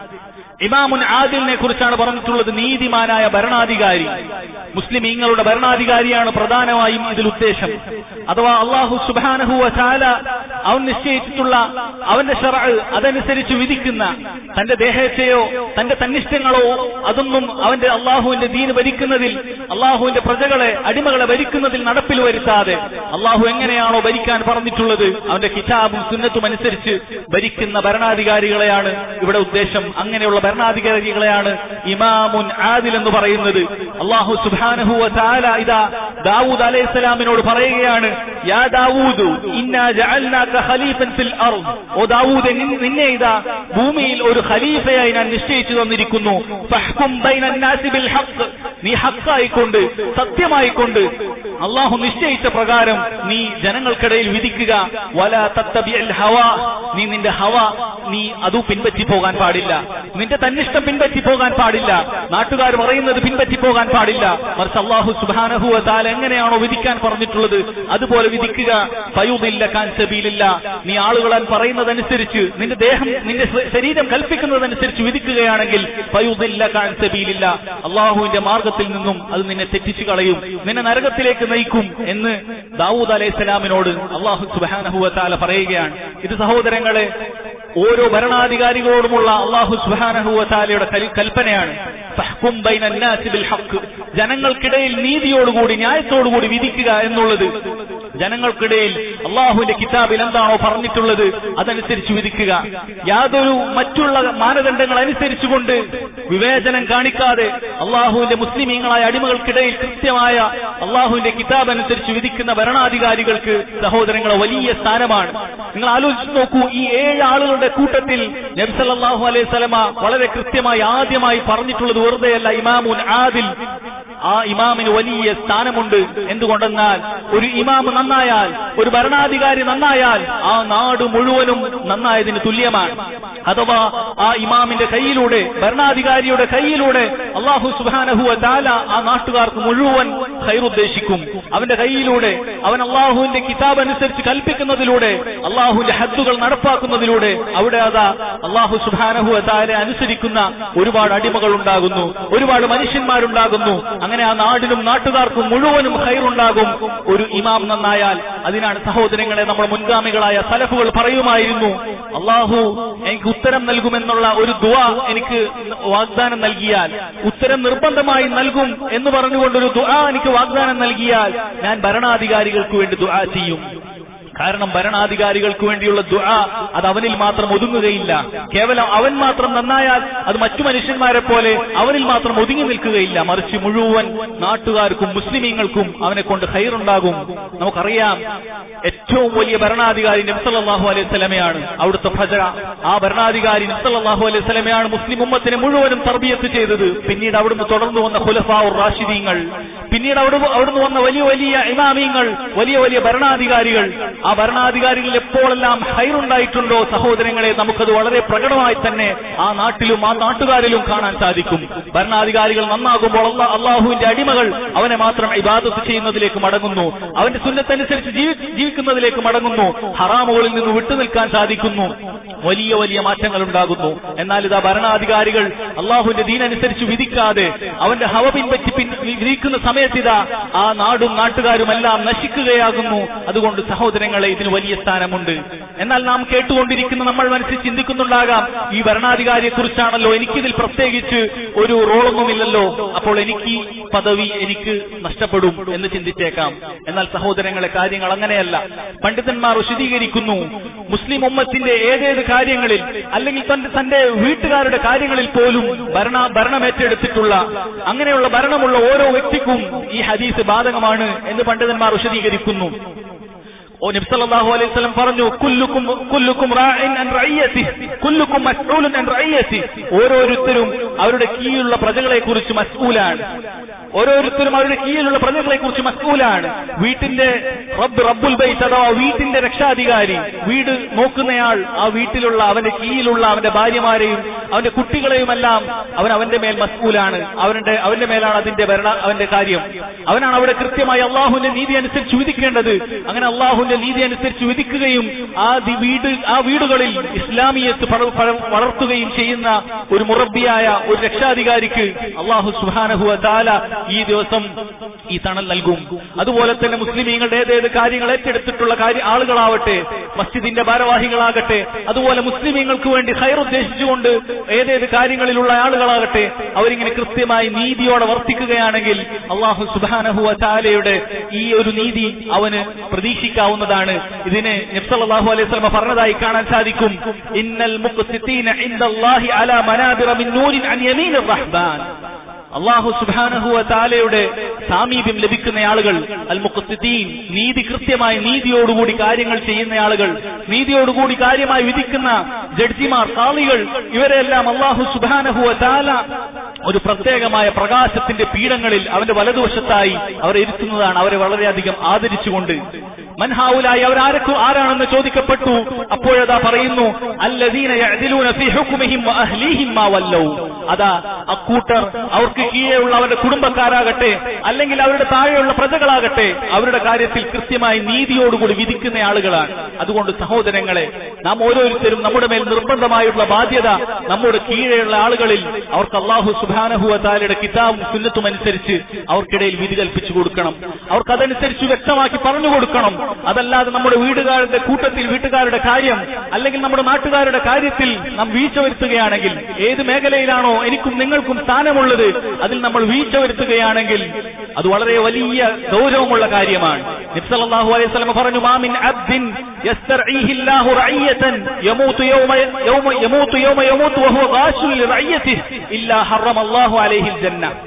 Speaker 1: ഇമാമുൻ ആദിലിനെ കുറിച്ചാണ് പറഞ്ഞിട്ടുള്ളത്, നീതിമാനായ ഭരണാധികാരി. മുസ്ലിമീങ്ങളുടെ ഭരണാധികാരിയാണ് പ്രധാനമായും ഇതിൽ ഉദ്ദേശം. അഥവാ അല്ലാഹു സുബ്ഹാനഹു വ തആല അവൻ നിശ്ചയിച്ചിട്ടുള്ള അവന്റെ ശർഅ് അതനുസരിച്ച് വിധിക്കുന്ന, തന്റെ ദേഹത്തെയോ തന്റെ തന്നിഷ്ടങ്ങളോ അതൊന്നും അവന്റെ അള്ളാഹുവിന്റെ ദീന് ഭരിക്കുന്നതിൽ, അള്ളാഹുവിന്റെ പ്രജകളെ അടിമകളെ ഭരിക്കുന്നതിൽ നടപ്പിൽ വരുത്താതെ അള്ളാഹു എങ്ങനെയാണോ ഭരിക്കാൻ പറഞ്ഞിട്ടുള്ളത് അവന്റെ കിതാബും സുന്നത്തും അനുസരിച്ച് ഭരിക്കുന്ന ഭരണാധികാരികളെയാണ് ഇവിടെ ഉദ്ദേശം. അങ്ങനെയുള്ള ഭരണാധികാരികളെയാണ് ഇമാമുൻ ആദിൽ എന്ന് പറയുന്നത്. അല്ലാഹു സുബ്ഹാനഹു വ തആല ഇദാ ദാവൂദ് അലൈഹിസ്സലാമിനോട് പറയുകയാണ്, യാ ദാവൂദ് ഇന്നാ ജഅൽനാക ഖലീഫൻ ഫിൽ അർദ്. ഓ ദാവൂദ്, നിന്നെ ഇതാ ഭൂമിയിൽ ഒരു ഖലീഫയായി ഞാൻ നിശ്ചയിച്ചു തന്നിരിക്കുന്നു. ഫഹ്കും ബൈനൻ നാസി ബിൽ ഹഖ്. നീ ഹഖായിക്കൊണ്ട്, സത്യമായിക്കൊണ്ട് അല്ലാഹു നിശ്ചയിച്ച പ്രകാരം നീ ജനങ്ങൾക്കിടയിൽ വിധിക്കുക. വലാ തത്തബിഅൽ ഹവാ. നീ നിന്റെ ഹവ നീ അത് പിൻപറ്റി പോകാൻ പാടില്ല, നിന്റെ തന്നിഷ്ടം പിൻപറ്റി പോകാൻ പാടില്ല, നാട്ടുകാർ പറയുന്നത് പിൻപറ്റി പോകാൻ പാടില്ല. മറിച്ച് അല്ലാഹു സുബ്ഹാനഹു വ തആല എങ്ങനെയാണോ വിധിക്കാൻ പറഞ്ഞിട്ടുള്ളത് അതുപോലെ വിധിക്കുക. ഫയുദില്ലക അൻ സബീലില്ല. നീ ആളുകളാൻ പറയുന്നതനുസരിച്ച്, നിന്റെ ദേഹം നിന്റെ ശരീരം കൽപ്പിക്കുന്നതനുസരിച്ച് വിധിക്കുകയാണെങ്കിൽ ഫയുദില്ലക അൻ സബീലില്ല, അല്ലാഹുവിന്റെ മാർഗത്തിൽ നിന്നും അത് നിന്നെ തെറ്റിച്ചു കളയും, നിന്നെ നരകത്തിലേക്ക് നയിക്കും എന്ന് ദാവൂദ് അലൈഹിസ്സലാമിനോട് അല്ലാഹു സുബ്ഹാനഹു വ തആല പറയുകയാണ്. ഇത് സഹോദരങ്ങളെ, ഓരോ ഭരണാധികാരികളോടുമുള്ള അല്ലാഹു സുബ്ഹാനഹു വ തആലയുടെ കൽപ്പനയാണ്. ഫഹ്കും ബൈനൻ നാസി ബിൽ ഹഖ്. ജനങ്ങൾക്കിടയിൽ നീതിയോടുകൂടി ന്യായത്തോടുകൂടി വിധിക്കുക എന്നുള്ളത്. ജനങ്ങൾക്കിടയിൽ അള്ളാഹുവിന്റെ കിതാബിൽ എന്താണോ പറഞ്ഞിട്ടുള്ളത് അതനുസരിച്ച് വിധിക്കുക. യാതൊരു മറ്റുള്ള മാനദണ്ഡങ്ങൾ അനുസരിച്ചുകൊണ്ട് വിവേചനം കാണിക്കാതെ അള്ളാഹുവിന്റെ മുസ്ലിമീങ്ങളായ അടിമകൾക്കിടയിൽ കൃത്യമായ അള്ളാഹുവിന്റെ കിതാബ് അനുസരിച്ച് വിധിക്കുന്ന ഭരണാധികാരികൾക്ക് സഹോദരങ്ങളെ വലിയ സ്ഥാനമാണ്. നിങ്ങൾ ആലോചിച്ച് നോക്കൂ, ഈ ഏഴ് ആളുകളുടെ കൂട്ടത്തിൽ നബി സല്ലല്ലാഹു അലൈഹി വസല്ലമ വളരെ കൃത്യമായി ആദ്യമായി പറഞ്ഞിട്ടുള്ളത് വെറുതെയല്ല, ഇമാമുൻ ആദിൽ. ആ ഇമാമിന് വലിയ സ്ഥാനമുണ്ട്. എന്തുകൊണ്ടെന്നാൽ ഒരു ഇമാം നന്നായാൽ, ഒരു ഭരണാധികാരി നന്നായാൽ ആ നാട് മുഴുവനും നന്നായതിന് തുല്യമാണ്. അഥവാ ആ ഇമാമിന്റെ കയ്യിലൂടെ, ഭരണാധികാരിയുടെ കയ്യിലൂടെ അല്ലാഹു സുബ്ഹാനഹു വ തആല ആ നാട്ടുകാർക്ക് മുഴുവൻ ഖൈർ ഉദ്ദേശിക്കും. അവന്റെ കയ്യിലൂടെ അവൻ അല്ലാഹുവിന്റെ കിതാബ് അനുസരിച്ച് കൽപ്പിക്കുന്നതിലൂടെ, അല്ലാഹുവിന്റെ ഹദ്ദുകൾ നടപ്പാക്കുന്നതിലൂടെ അവിടെ അതാ അല്ലാഹു സുബ്ഹാനഹു വ തആല അനുസരിക്കുന്ന ഒരുപാട് അടിമകൾ ഉണ്ടാകുന്നു, ഒരുപാട് മനുഷ്യന്മാരുണ്ടാകുന്നു. അങ്ങനെ ആ നാടിനും നാട്ടുകാർക്കും മുഴുവനും ഖൈറുണ്ടാകും ഒരു ഇമാം നന്നായാൽ. അതിനാണ് സഹോദരങ്ങളെ നമ്മുടെ മുൻഗാമികളായ സലഫുകൾ പറയുമായിരുന്നു, അല്ലാഹു എനിക്ക് ഉത്തരം നൽകുമെന്നുള്ള ഒരു ദുആ എനിക്ക് വാഗ്ദാനം നൽകിയാൽ, ഉത്തരം നിർബന്ധമായി നൽകും എന്ന് പറഞ്ഞുകൊണ്ടൊരു ദുആ എനിക്ക് വാഗ്ദാനം നൽകിയാൽ ഞാൻ ഭരണാധികാരികൾക്ക് വേണ്ടി ദുആ ചെയ്യും. കാരണം ഭരണാധികാരികൾക്ക് വേണ്ടിയുള്ള ദുആ അത് അവനിൽ മാത്രം ഒതുങ്ങുകയില്ല. കേവലം അവൻ മാത്രം നന്നായാൽ അത് മറ്റു മനുഷ്യന്മാരെ പോലെ അവനിൽ മാത്രം ഒതുങ്ങി നിൽക്കുകയില്ല. മറിച്ച് മുഴുവൻ നാട്ടുകാർക്കും മുസ്ലിമീങ്ങൾക്കും അവനെ കൊണ്ട് ഖൈറുണ്ടാകും. നമുക്കറിയാം, ഏറ്റവും വലിയ ഭരണാധികാരി നബി സല്ലല്ലാഹു അലൈഹി വസല്ലമയാണ്. അവിടുത്തെ പ്രജ, ആ ഭരണാധികാരി നബി സല്ലല്ലാഹു അലൈഹി വസല്ലമയാണ് മുസ്ലിം ഉമ്മത്തിനെ മുഴുവനും തർബിയത്ത് ചെയ്തത്. പിന്നീട് അവിടുന്ന് തുടർന്നു വന്ന ഖുലഫാഉർ റാഷിദീങ്ങൾ, പിന്നീട് അവിടുന്ന് അവിടുന്ന് വന്ന വലിയ വലിയ ഇമാമീങ്ങൾ, വലിയ വലിയ ഭരണാധികാരികൾ. ആ ഭരണാധികാരികളിൽ എപ്പോഴെല്ലാം ഖൈറുണ്ടായിട്ടുണ്ടോ സഹോദരങ്ങളെ, നമുക്കത് വളരെ പ്രകടമായി തന്നെ ആ നാട്ടിലും ആ നാട്ടുകാരിലും കാണാൻ സാധിക്കും. ഭരണാധികാരികൾ നന്നാകുമ്പോൾ അള്ളാഹുവിന്റെ അടിമകൾ അവനെ മാത്രം ഇബാദത്ത് ചെയ്യുന്നതിലേക്ക് മടങ്ങുന്നു, അവന്റെ സുന്നത്തനുസരിച്ച് ജീവിക്കുന്നതിലേക്ക് മടങ്ങുന്നു, ഹറാമുകളിൽ നിന്ന് വിട്ടുനിൽക്കാൻ സാധിക്കുന്നു, വലിയ വലിയ മാറ്റങ്ങൾ ഉണ്ടാകുന്നു. എന്നാൽ ഇതാ ഭരണാധികാരികൾ അള്ളാഹുവിന്റെ ദീനനുസരിച്ച് വിധിക്കാതെ അവന്റെ ഹവ പിൻപറ്റി വിധിക്കുന്ന സമയത്തിതാ ആ നാടും നാട്ടുകാരുമെല്ലാം നശിക്കുകയാകുന്നു. അതുകൊണ്ട് സഹോദരങ്ങളെ, ഇതിന് വലിയ സ്ഥാനമുണ്ട്. എന്നാൽ നാം കേട്ടുകൊണ്ടിരിക്കുന്ന നമ്മൾ മനസ്സിൽ ചിന്തിക്കുന്നുണ്ടാകാം, ഈ ഭരണാധികാരിയെ കുറിച്ചാണല്ലോ, എനിക്കിതിൽ പ്രത്യേകിച്ച് ഒരു റോളൊന്നുമില്ലല്ലോ, അപ്പോൾ എനിക്ക് പദവി എനിക്ക് നഷ്ടപ്പെടും എന്ന് ചിന്തിച്ചേക്കാം. എന്നാൽ സഹോദരങ്ങളെ, കാര്യങ്ങൾ അങ്ങനെയല്ല. പണ്ഡിതന്മാർ വിശദീകരിക്കുന്നു, മുസ്ലിം ഉമ്മത്തിന്റെ ഏതേത് കാര്യങ്ങളിൽ, അല്ലെങ്കിൽ തന്റെ തന്റെ വീട്ടുകാരുടെ കാര്യങ്ങളിൽ പോലും ഭരണ ഭരണമേറ്റെടുത്തിട്ടുള്ള അങ്ങനെയുള്ള ഭരണമുള്ള ഓരോ വ്യക്തിക്കും ഈ ഹദീസ് ബാധകമാണ് എന്ന് പണ്ഡിതന്മാർ വിശദീകരിക്കുന്നു. നബി സല്ലല്ലാഹു അലൈഹി വസല്ലം പറഞ്ഞു, കുല്ലുക്കും കുല്ലുക്കും റാഇൻ അൻ റഇയതിഹി കുല്ലുക്കും മസ്ഊലുൻ അൻ റഇയതിഹി. ഓരോരുത്തരും അവരുടെ കീഴിലുള്ള പ്രജകളെ കുറിച്ച് മസ്ഊലാണ്. ഓരോരുത്തരും അവരുടെ കീഴിലുള്ള പ്രജകളെ കുറിച്ച് മസ്ഊലാണ്. വീട്ടിന്റെ റബ്ബ് റബ്ബുൽ ബൈത്ത് അഥവാ വീട്ടിന്റെ രക്ഷാധികാരി, വീട് നോക്കുന്നയാൾ, ആ വീട്ടിലുള്ള അവന്റെ കീഴിലുള്ള അവന്റെ ഭാര്യമാരെയും അവന്റെ കുട്ടികളെയുമെല്ലാം അവൻ അവന്റെ മേൽ മസ്ഊലാണ്. അവന്റെ അവന്റെ മേലാണ് അതിന്റെ ഭരണ അവന്റെ കാര്യം. അവനാണ് അവിടെ കൃത്യമായി അള്ളാഹുവിന്റെ നീതി അനുസരിച്ച് വിധിക്കേണ്ടത്. അങ്ങനെ അള്ളാഹുവിന്റെ നീതി അനുസരിച്ച് വിധിക്കുകയും ആ വീട് ആ വീടുകളിൽ ഇസ്ലാമിയത്ത് വളർത്തുകയും ചെയ്യുന്ന ഒരു മുറബ്ബിയായ ഒരു രക്ഷാധികാരിക്ക് അള്ളാഹു സുബ്ഹാനഹു വ തആല ഈ ദിവസം ഈ തണൽ നൽകും. അതുപോലെ തന്നെ മുസ്ലിമീങ്ങളുടെ ഏതേത് കാര്യങ്ങൾ ഏറ്റെടുത്തിട്ടുള്ള കാര്യ ആളുകളാവട്ടെ, മസ്ജിദിന്റെ ഭാരവാഹികളാകട്ടെ, അതുപോലെ മുസ്ലിമീങ്ങൾക്ക് വേണ്ടി ഖൈർ ഉദ്ദേശിച്ചുകൊണ്ട് ഏതേത് കാര്യങ്ങളിലുള്ള ആളുകളാകട്ടെ, അവരിങ്ങനെ കൃത്യമായി നീതിയോടെ വർത്തിക്കുകയാണെങ്കിൽ അള്ളാഹു സുബ്ഹാനഹു വ തആലയുടെ ഈ ഒരു നീതി അവന് പ്രതീക്ഷിക്കാവുന്നതാണ്. ഇതിന് നബി സല്ലല്ലാഹു അലൈഹി വസല്ലം പറഞ്ഞതായി കാണാൻ സാധിക്കും, ഇന്നൽ മുഖ്സിതീന ഇൻദല്ലാഹി അലാ മനാബിറ മിൻ നൂരിൻ അൻ യമീനിർ റഹ്മാൻ. അള്ളാഹു സുബ്ഹാനഹു വ തആലയുടെ സാമീപ്യം ലഭിക്കുന്ന ആളുകൾ, അൽ മുഖ്സിതീൻ, നീതി കൃത്യമായി നീതിയോടുകൂടി കാര്യങ്ങൾ ചെയ്യുന്ന ആളുകൾ, നീതിയോടുകൂടി കാര്യമായി വിധിക്കുന്ന ജഡ്ജിമാർ, ഖാളികൾ, ഇവരെല്ലാം അള്ളാഹു സുബ്ഹാനഹു വ തആല ഒരു പ്രത്യേകമായ പ്രകാശത്തിന്റെ പീഠങ്ങളിൽ അവന്റെ വലതുവശത്തായി അവരെ ഇരുത്തുന്നതാണ്, അവരെ വളരെയധികം ആദരിച്ചുകൊണ്ട്. മൻഹാവുലായി അവരാരക്കും ആരാണെന്ന് ചോദിക്കപ്പെട്ടു. അപ്പോഴതാ പറയുന്നു, അല്ലദീന യഅദിലൂന ഫീ ഹുക്മിഹിം വ അഹ്ലീഹിം മാ വല്ലൗ. അതാ അക്കൂട്ടർ അവർക്ക് കീഴെയുള്ള അവരുടെ കുടുംബക്കാരാകട്ടെ, അല്ലെങ്കിൽ അവരുടെ താഴെയുള്ള പ്രജകളാകട്ടെ, അവരുടെ കാര്യത്തിൽ കൃത്യമായി നീതിയോടുകൂടി വിധിക്കുന്ന ആളുകളാണ്. അതുകൊണ്ട് സഹോദരങ്ങളെ, നാം ഓരോരുത്തരും നമ്മുടെ മേൽ നിർബന്ധമായുള്ള ബാധ്യത നമ്മുടെ കീഴെയുള്ള ആളുകളിൽ അവർക്ക് അല്ലാഹു സുബ്ഹാനഹു വ തആലയുടെ കിതാബും സുന്നത്തും അനുസരിച്ച് അവർക്കിടയിൽ വിധി കൽപ്പിച്ചു കൊടുക്കണം. അവർക്കതനുസരിച്ച് വ്യക്തമാക്കി പറഞ്ഞു കൊടുക്കണം. അതല്ലാതെ നമ്മുടെ വീടുകാരുടെ കൂട്ടത്തിൽ വീട്ടുകാരുടെ കാര്യം അല്ലെങ്കിൽ നമ്മുടെ നാട്ടുകാരുടെ കാര്യത്തിൽ നാം വീഴ്ച വരുത്തുകയാണെങ്കിൽ, ഏത് മേഖലയിലാണോ എനിക്കും നിങ്ങൾക്കും സ്ഥാനമുള്ളത് അതിൽ നമ്മൾ വീഴ്ച വരുത്തുകയാണെങ്കിൽ അത് വളരെ വലിയ ഗൗരവമുള്ള കാര്യമാണ്. നബി സല്ലല്ലാഹു അലൈഹി വസല്ലം പറഞ്ഞു, മാ മിൻ അബ്ദിൻ യസ്തർഈഹി അല്ലാഹു റഇയതൻ യമൂതു യൗമ യൗമ യമൂതു യൗമ യമൂതു വഹുവ ഗാശുൻ ലിറഇയതിഹി ഇല്ലാ ഹറമ അല്ലാഹു അലൈഹിൽ ജന്ന.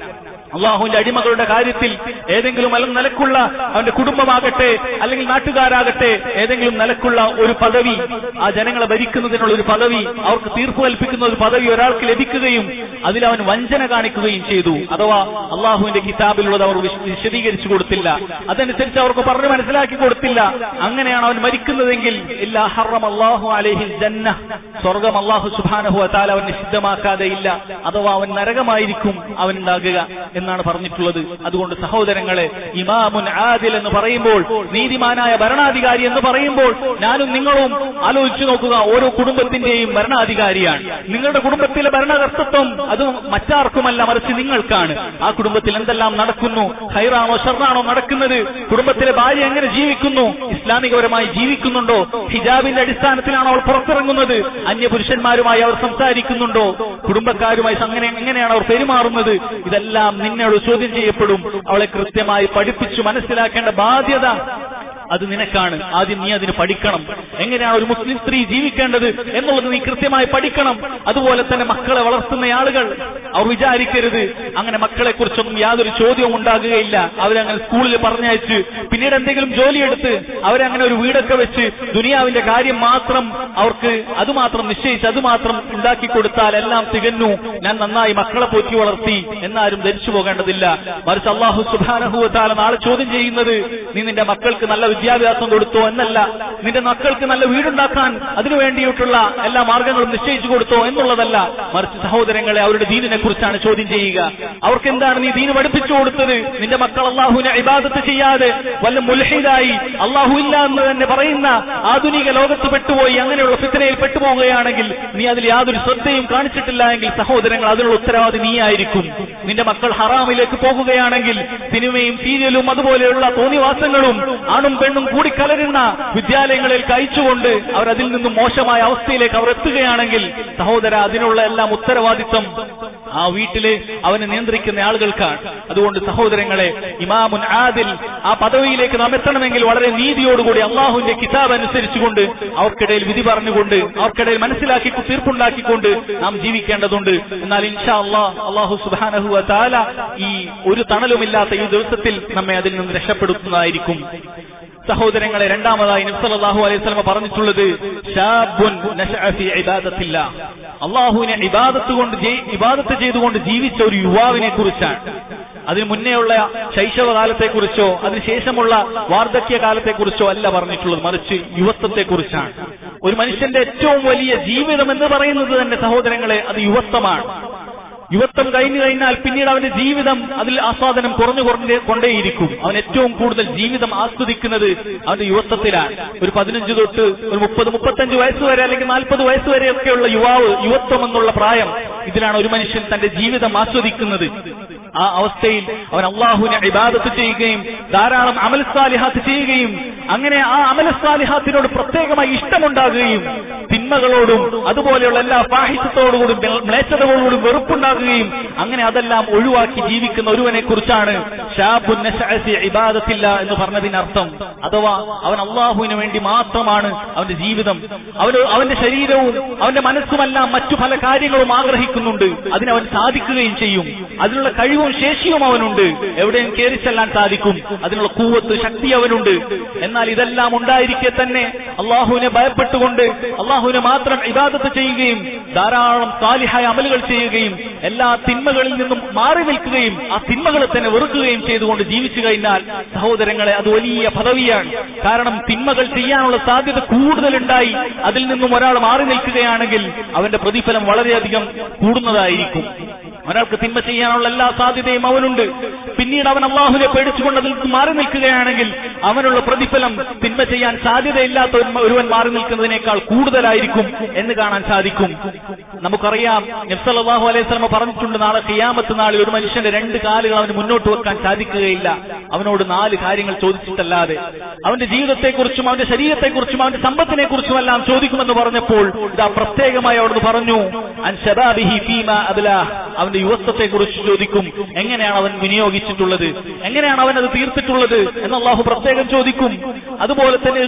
Speaker 1: അള്ളാഹുവിന്റെ അടിമകളുടെ കാര്യത്തിൽ ഏതെങ്കിലും നിലക്കുള്ള അവന്റെ കുടുംബമാകട്ടെ അല്ലെങ്കിൽ നാട്ടുകാരാകട്ടെ ഏതെങ്കിലും നിലക്കുള്ള ഒരു പദവി, ആ ജനങ്ങളെ ഭരിക്കുന്നതിനുള്ള ഒരു പദവി, അവർക്ക് തീർപ്പ് കൽപ്പിക്കുന്ന ഒരു പദവി ഒരാൾക്ക് ലഭിക്കുകയും അതിൽ അവൻ വഞ്ചന കാണിക്കുകയും ചെയ്തു, അഥവാ അള്ളാഹുവിന്റെ കിതാബിലുള്ളത് അവർ വിശദീകരിച്ചു കൊടുത്തില്ല, അതനുസരിച്ച് അവർക്ക് പറഞ്ഞു മനസ്സിലാക്കി കൊടുത്തില്ല, അങ്ങനെയാണ് അവൻ മരിക്കുന്നതെങ്കിൽ ഇല്ലാ ഹറമ അല്ലാഹു അലൈഹിൽ ജന്ന, സ്വർഗം അല്ലാഹു സുബ്ഹാനഹു വ തആല അവൻ നിഷിദ്ധമാക്കാതെ ഇല്ല, അഥവാ അവൻ നരകമായിരിക്കും അവൻ ഉണ്ടാകുക എന്നാണ് പറഞ്ഞിട്ടുള്ളത്. അതുകൊണ്ട് സഹോദരങ്ങളെ, ഇമാമുൻ ആദിൽ എന്ന് പറയുമ്പോൾ, നീതിമാനായ ഭരണാധികാരി എന്ന് പറയുമ്പോൾ ഞാനും നിങ്ങളും ആലോചിച്ചു നോക്കുക, ഓരോ കുടുംബത്തിന്റെയും ഭരണാധികാരിയാണ്. നിങ്ങളുടെ കുടുംബത്തിലെ ഭരണകർത്തൃത്വം അത് മറ്റാർക്കുമല്ല, മറിച്ച് നിങ്ങൾക്കാണ്. ആ കുടുംബത്തിൽ എന്തെല്ലാം നടക്കുന്നു, ഖൈറാണോ ഷർറാണോ നടക്കുന്നത്, കുടുംബത്തിലെ ഭാര്യ എങ്ങനെ ജീവിക്കുന്നു, ഇസ്ലാമികപരമായി ജീവിക്കുന്നുണ്ടോ, ഹിജാബിന്റെ അടിസ്ഥാനത്തിലാണോ അവൾ പുറത്തിറങ്ങുന്നത്, അന്യപുരുഷന്മാരുമായി അവർ സംസാരിക്കുന്നുണ്ടോ, കുടുംബക്കാരുമായി അങ്ങനെ എങ്ങനെയാണ് അവർ പെരുമാറുന്നത്, ഇതെല്ലാം നിന്നോട് ചോദ്യം ചെയ്യപ്പെടും. അവളെ കൃത്യമായി പഠിപ്പിച്ചു മനസ്സിലാക്കേണ്ട ബാധ്യത അത് നിനക്കാണ്. ആദ്യം നീ അതിന് പഠിക്കണം. എങ്ങനെയാണ് ഒരു മുസ്ലിം സ്ത്രീ ജീവിക്കേണ്ടത് എന്നുള്ളത് നീ കൃത്യമായി പഠിക്കണം. അതുപോലെ തന്നെ മക്കളെ വളർത്തുന്ന ആളുകൾ അവർ വിചാരിക്കരുത് അങ്ങനെ മക്കളെ കുറിച്ചൊന്നും യാതൊരു ചോദ്യവും ഉണ്ടാകുകയില്ല, അവരങ്ങനെ സ്കൂളിൽ പറഞ്ഞയച്ച് പിന്നീട് എന്തെങ്കിലും ജോലിയെടുത്ത് അവരങ്ങനെ ഒരു വീടൊക്കെ വെച്ച് ദുനിയാവിന്റെ കാര്യം മാത്രം അവർക്ക് അതുമാത്രം നിശ്ചയിച്ച് അതുമാത്രം ഉണ്ടാക്കി കൊടുത്താൽ എല്ലാം തികഞ്ഞു, ഞാൻ നന്നായി മക്കളെ പോറ്റി വളർത്തി എന്നാരും ധരിച്ചു പോകേണ്ടതില്ല. മറിച്ച് അല്ലാഹു സുബ്ഹാനഹു വ തആല നാളെ ചോദ്യം ചെയ്യുന്നത് നീ നിന്റെ മക്കൾക്ക് നല്ല വിദ്യാഭ്യാസം കൊടുത്തോ എന്നല്ല, നിന്റെ മക്കൾക്ക് നല്ല വീടുണ്ടാക്കാൻ അതിനു വേണ്ടിയിട്ടുള്ള എല്ലാ മാർഗങ്ങളും നിശ്ചയിച്ചു കൊടുത്തോ എന്നുള്ളതല്ല, മറിച്ച് സഹോദരങ്ങളെ അവരുടെ ദീനിനെ കുറിച്ചാണ് ചോദ്യം ചെയ്യുക. അവർക്ക് എന്താണ് നീ ദീന് പഠിപ്പിച്ചു കൊടുത്തത്? നിന്റെ മക്കൾ അള്ളാഹുവിനെ ഇബാദത്ത് ചെയ്യാതെ വല്ല മുൽഹിദായി അള്ളാഹു ഇല്ല എന്ന് തന്നെ പറയുന്ന ആധുനിക ലോകത്ത് പെട്ടുപോയി അങ്ങനെയുള്ള ഫിത്നയിൽ പെട്ടുപോവുകയാണെങ്കിൽ, നീ അതിൽ യാതൊരു ശ്രദ്ധയും കാണിച്ചിട്ടില്ല എങ്കിൽ സഹോദരങ്ങൾ അതിനുള്ള ഉത്തരവാദി നീയായിരിക്കും. നിന്റെ മക്കൾ ഹറാമിലേക്ക് പോകുകയാണെങ്കിൽ സിനിമയും സീരിയലും അതുപോലെയുള്ള തോന്നിവാസങ്ങളും ആണും പെണ്ണും കൂടിക്കലരുന്ന വിദ്യാലയങ്ങളിലേക്ക് അയച്ചുകൊണ്ട് അവർ അതിൽ നിന്നും മോശമായ അവസ്ഥയിലേക്ക് അവർ എത്തുകയാണെങ്കിൽ സഹോദര, അതിനുള്ള എല്ലാം ഉത്തരവാദിത്വം ആ വീട്ടില് അവനെ നിയന്ത്രിക്കുന്ന ആളുകൾക്കാണ്. അതുകൊണ്ട് സഹോദരങ്ങളെ, ഇമാമുൻ ആദിൽ ആ പദവിയിലേക്ക് നാം എത്തണമെങ്കിൽ വളരെ നീതിയോടുകൂടി അള്ളാഹുവിന്റെ കിതാബ് അനുസരിച്ചുകൊണ്ട് അവർക്കിടയിൽ വിധി പറഞ്ഞുകൊണ്ട് അവർക്കിടയിൽ മനസ്സിലാക്കി തീർപ്പുണ്ടാക്കിക്കൊണ്ട് നാം ജീവിക്കേണ്ടതുണ്ട്. എന്നാൽ ഇൻഷാ അല്ലാഹ് അല്ലാഹു സുബ്ഹാനഹു വ തആല ഈ ഒരു തണലുമില്ലാത്ത ഈ ദിവസത്തിൽ നമ്മെ അതിൽ നിന്ന് രക്ഷപ്പെടുത്തുന്നതായിരിക്കും. സഹോദരങ്ങളെ, രണ്ടാമതായി നബി സല്ലല്ലാഹു അലൈഹി വസല്ലം പറഞ്ഞിട്ടുള്ളത് ശാബുൻ നശഅ ഫീ ഇബാദത്തില്ലാഹ്, അല്ലാഹുവിനെ ഇബാദത്ത് കൊണ്ട് ഇബാദത്ത് ചെയ്തുകൊണ്ട് ജീവിച്ച ഒരു യുവാവിനെ കുറിച്ചാണ്. അതിന് മുന്നേയുള്ള ശൈശവകാലത്തെക്കുറിച്ചോ അതിനുശേഷമുള്ള വാർദ്ധക്യകാലത്തെക്കുറിച്ചോ അല്ല പറഞ്ഞിട്ടുള്ളത്, മറിച്ച് യുവത്വത്തെക്കുറിച്ചാണ്. ഒരു മനുഷ്യന്റെ ഏറ്റവും വലിയ ജീവിതം എന്ന് പറയുന്നത് തന്നെ സഹോദരങ്ങളെ അത് യുവത്വമാണ്. യുവത്വം കഴിഞ്ഞു കഴിഞ്ഞാൽ പിന്നീട് അവന്റെ ജീവിതം അതിൽ ആസ്വാദനം കുറഞ്ഞു കുറഞ്ഞു കൊണ്ടേയിരിക്കും. അവൻ ഏറ്റവും കൂടുതൽ ജീവിതം ആസ്വദിക്കുന്നത് അവന്റെ യുവത്വത്തിലാണ്. ഒരു പതിനഞ്ച് തൊട്ട് ഒരു മുപ്പത് മുപ്പത്തഞ്ച് വയസ്സ് വരെ അല്ലെങ്കിൽ നാൽപ്പത് വയസ്സ് വരെയൊക്കെയുള്ള യുവാവ്, യുവത്വം എന്നുള്ള പ്രായം, ഇതിലാണ് ഒരു മനുഷ്യൻ തന്റെ ജീവിതം ആസ്വദിക്കുന്നത്. ആ അവസ്ഥയിൽ അവൻ അള്ളാഹുവിനെ ഇബാദത്ത് ചെയ്യുകയും ധാരാളം അമൽ സാലിഹാത്ത് ചെയ്യുകയും അങ്ങനെ ആ അമൽ സാലിഹാത്തിനോട് പ്രത്യേകമായി ഇഷ്ടമുണ്ടാകുകയും തിന്മകളോടും അതുപോലെയുള്ള എല്ലാ ഫാഹിഷത്തോടുകൂടും മ്ലേച്ഛതകളോടും വെറുപ്പുണ്ടാകുകയും അങ്ങനെ അതെല്ലാം ഒഴിവാക്കി ജീവിക്കുന്ന ഒരുവനെ കുറിച്ചാണ് ശാബുൻ നശഅ ഫീ ഇബാദത്തില്ലാ എന്ന് പറഞ്ഞതിനർത്ഥം. അഥവാ അവൻ അള്ളാഹുവിന് വേണ്ടി മാത്രമാണ് അവന്റെ ജീവിതം, അവന് അവന്റെ ശരീരവും അവന്റെ മനസ്സുമെല്ലാം മറ്റു പല കാര്യങ്ങളും ആഗ്രഹിക്കുന്നുണ്ട്, അതിനവൻ സാധിക്കുകയും ചെയ്യും. അതിനുള്ള കഴിവും ശേഷിയും അവനുണ്ട്, എവിടെയും കയറി ചെല്ലാൻ സാധിക്കും, അതിനുള്ള കൂവത്ത് ശക്തി അവനുണ്ട്. എന്നാൽ ഇതെല്ലാം ഉണ്ടായിരിക്കെ തന്നെ അള്ളാഹുവിനെ ഭയപ്പെട്ടുകൊണ്ട് അള്ളാഹുവിനെ മാത്രം ഇബാദത്ത് ചെയ്യുകയും ധാരാളം സാലിഹായ അമലുകൾ ചെയ്യുകയും എല്ലാ തിന്മകളിൽ നിന്നും മാറി നിൽക്കുകയും ആ തിന്മകളെ തന്നെ വെറുക്കുകയും ചെയ്തുകൊണ്ട് ജീവിച്ചു കഴിഞ്ഞാൽ സഹോദരങ്ങളെ അത് വലിയ പദവിയാണ്. കാരണം തിന്മകൾ ചെയ്യാനുള്ള സാധ്യത കൂടുതലുണ്ടായി അതിൽ നിന്നും ഒരാൾ മാറി നിൽക്കുകയാണെങ്കിൽ അവന്റെ പ്രതിഫലം വളരെയധികം കൂടുന്നതായിരിക്കും. ഒരാൾക്ക് തിന്മ ചെയ്യാനുള്ള എല്ലാ സാധ്യതയും അവനുണ്ട്. പിന്നീട് അവൻ അള്ളാഹുവിനെ പേടിച്ചുകൊണ്ട് അതിൽ നിന്ന് മാറി നിൽക്കുകയാണെങ്കിൽ അവനുള്ള പ്രതിഫലം തിന്മ ചെയ്യാൻ സാധ്യതയില്ലാത്ത ഒരുവൻ മാറി നിൽക്കുന്നതിനേക്കാൾ കൂടുതലായിരിക്കും എന്ന് കാണാൻ സാധിക്കും. നമുക്കറിയാം, നബി സല്ലല്ലാഹു അലൈഹി വസല്ലം പറഞ്ഞിട്ടുണ്ട്, നാളെ ഖിയാമത്ത് നാളിൽ ഒരു മനുഷ്യന്റെ രണ്ട് കാലുകൾ അവന് മുന്നോട്ട് വെക്കാൻ സാധിക്കുകയില്ല അവനോട് നാല് കാര്യങ്ങൾ ചോദിച്ചിട്ടല്ലാതെ. അവന്റെ ജീവിതത്തെക്കുറിച്ചും അവന്റെ ശരീരത്തെക്കുറിച്ചും അവന്റെ സമ്പത്തിനെ കുറിച്ചും എല്ലാം ചോദിക്കുമെന്ന് പറഞ്ഞപ്പോൾ ഇതാ പ്രത്യേകമായി അവിടുന്ന് പറഞ്ഞു, അൻ ശബാബിഹി ഫീമാ അബ്ലാഹ്, അവന്റെ അവന്റെ യുവത്വത്തെ കുറിച്ച് ചോദിക്കും. എങ്ങനെയാണ് അവൻ വിനിയോഗിച്ചിട്ടുള്ളത്, എങ്ങനെയാണ് അവൻ അത് തീർത്തിട്ടുള്ളത് എന്ന് അള്ളാഹു പ്രത്യേകം ചോദിക്കും. അതുപോലെ തന്നെ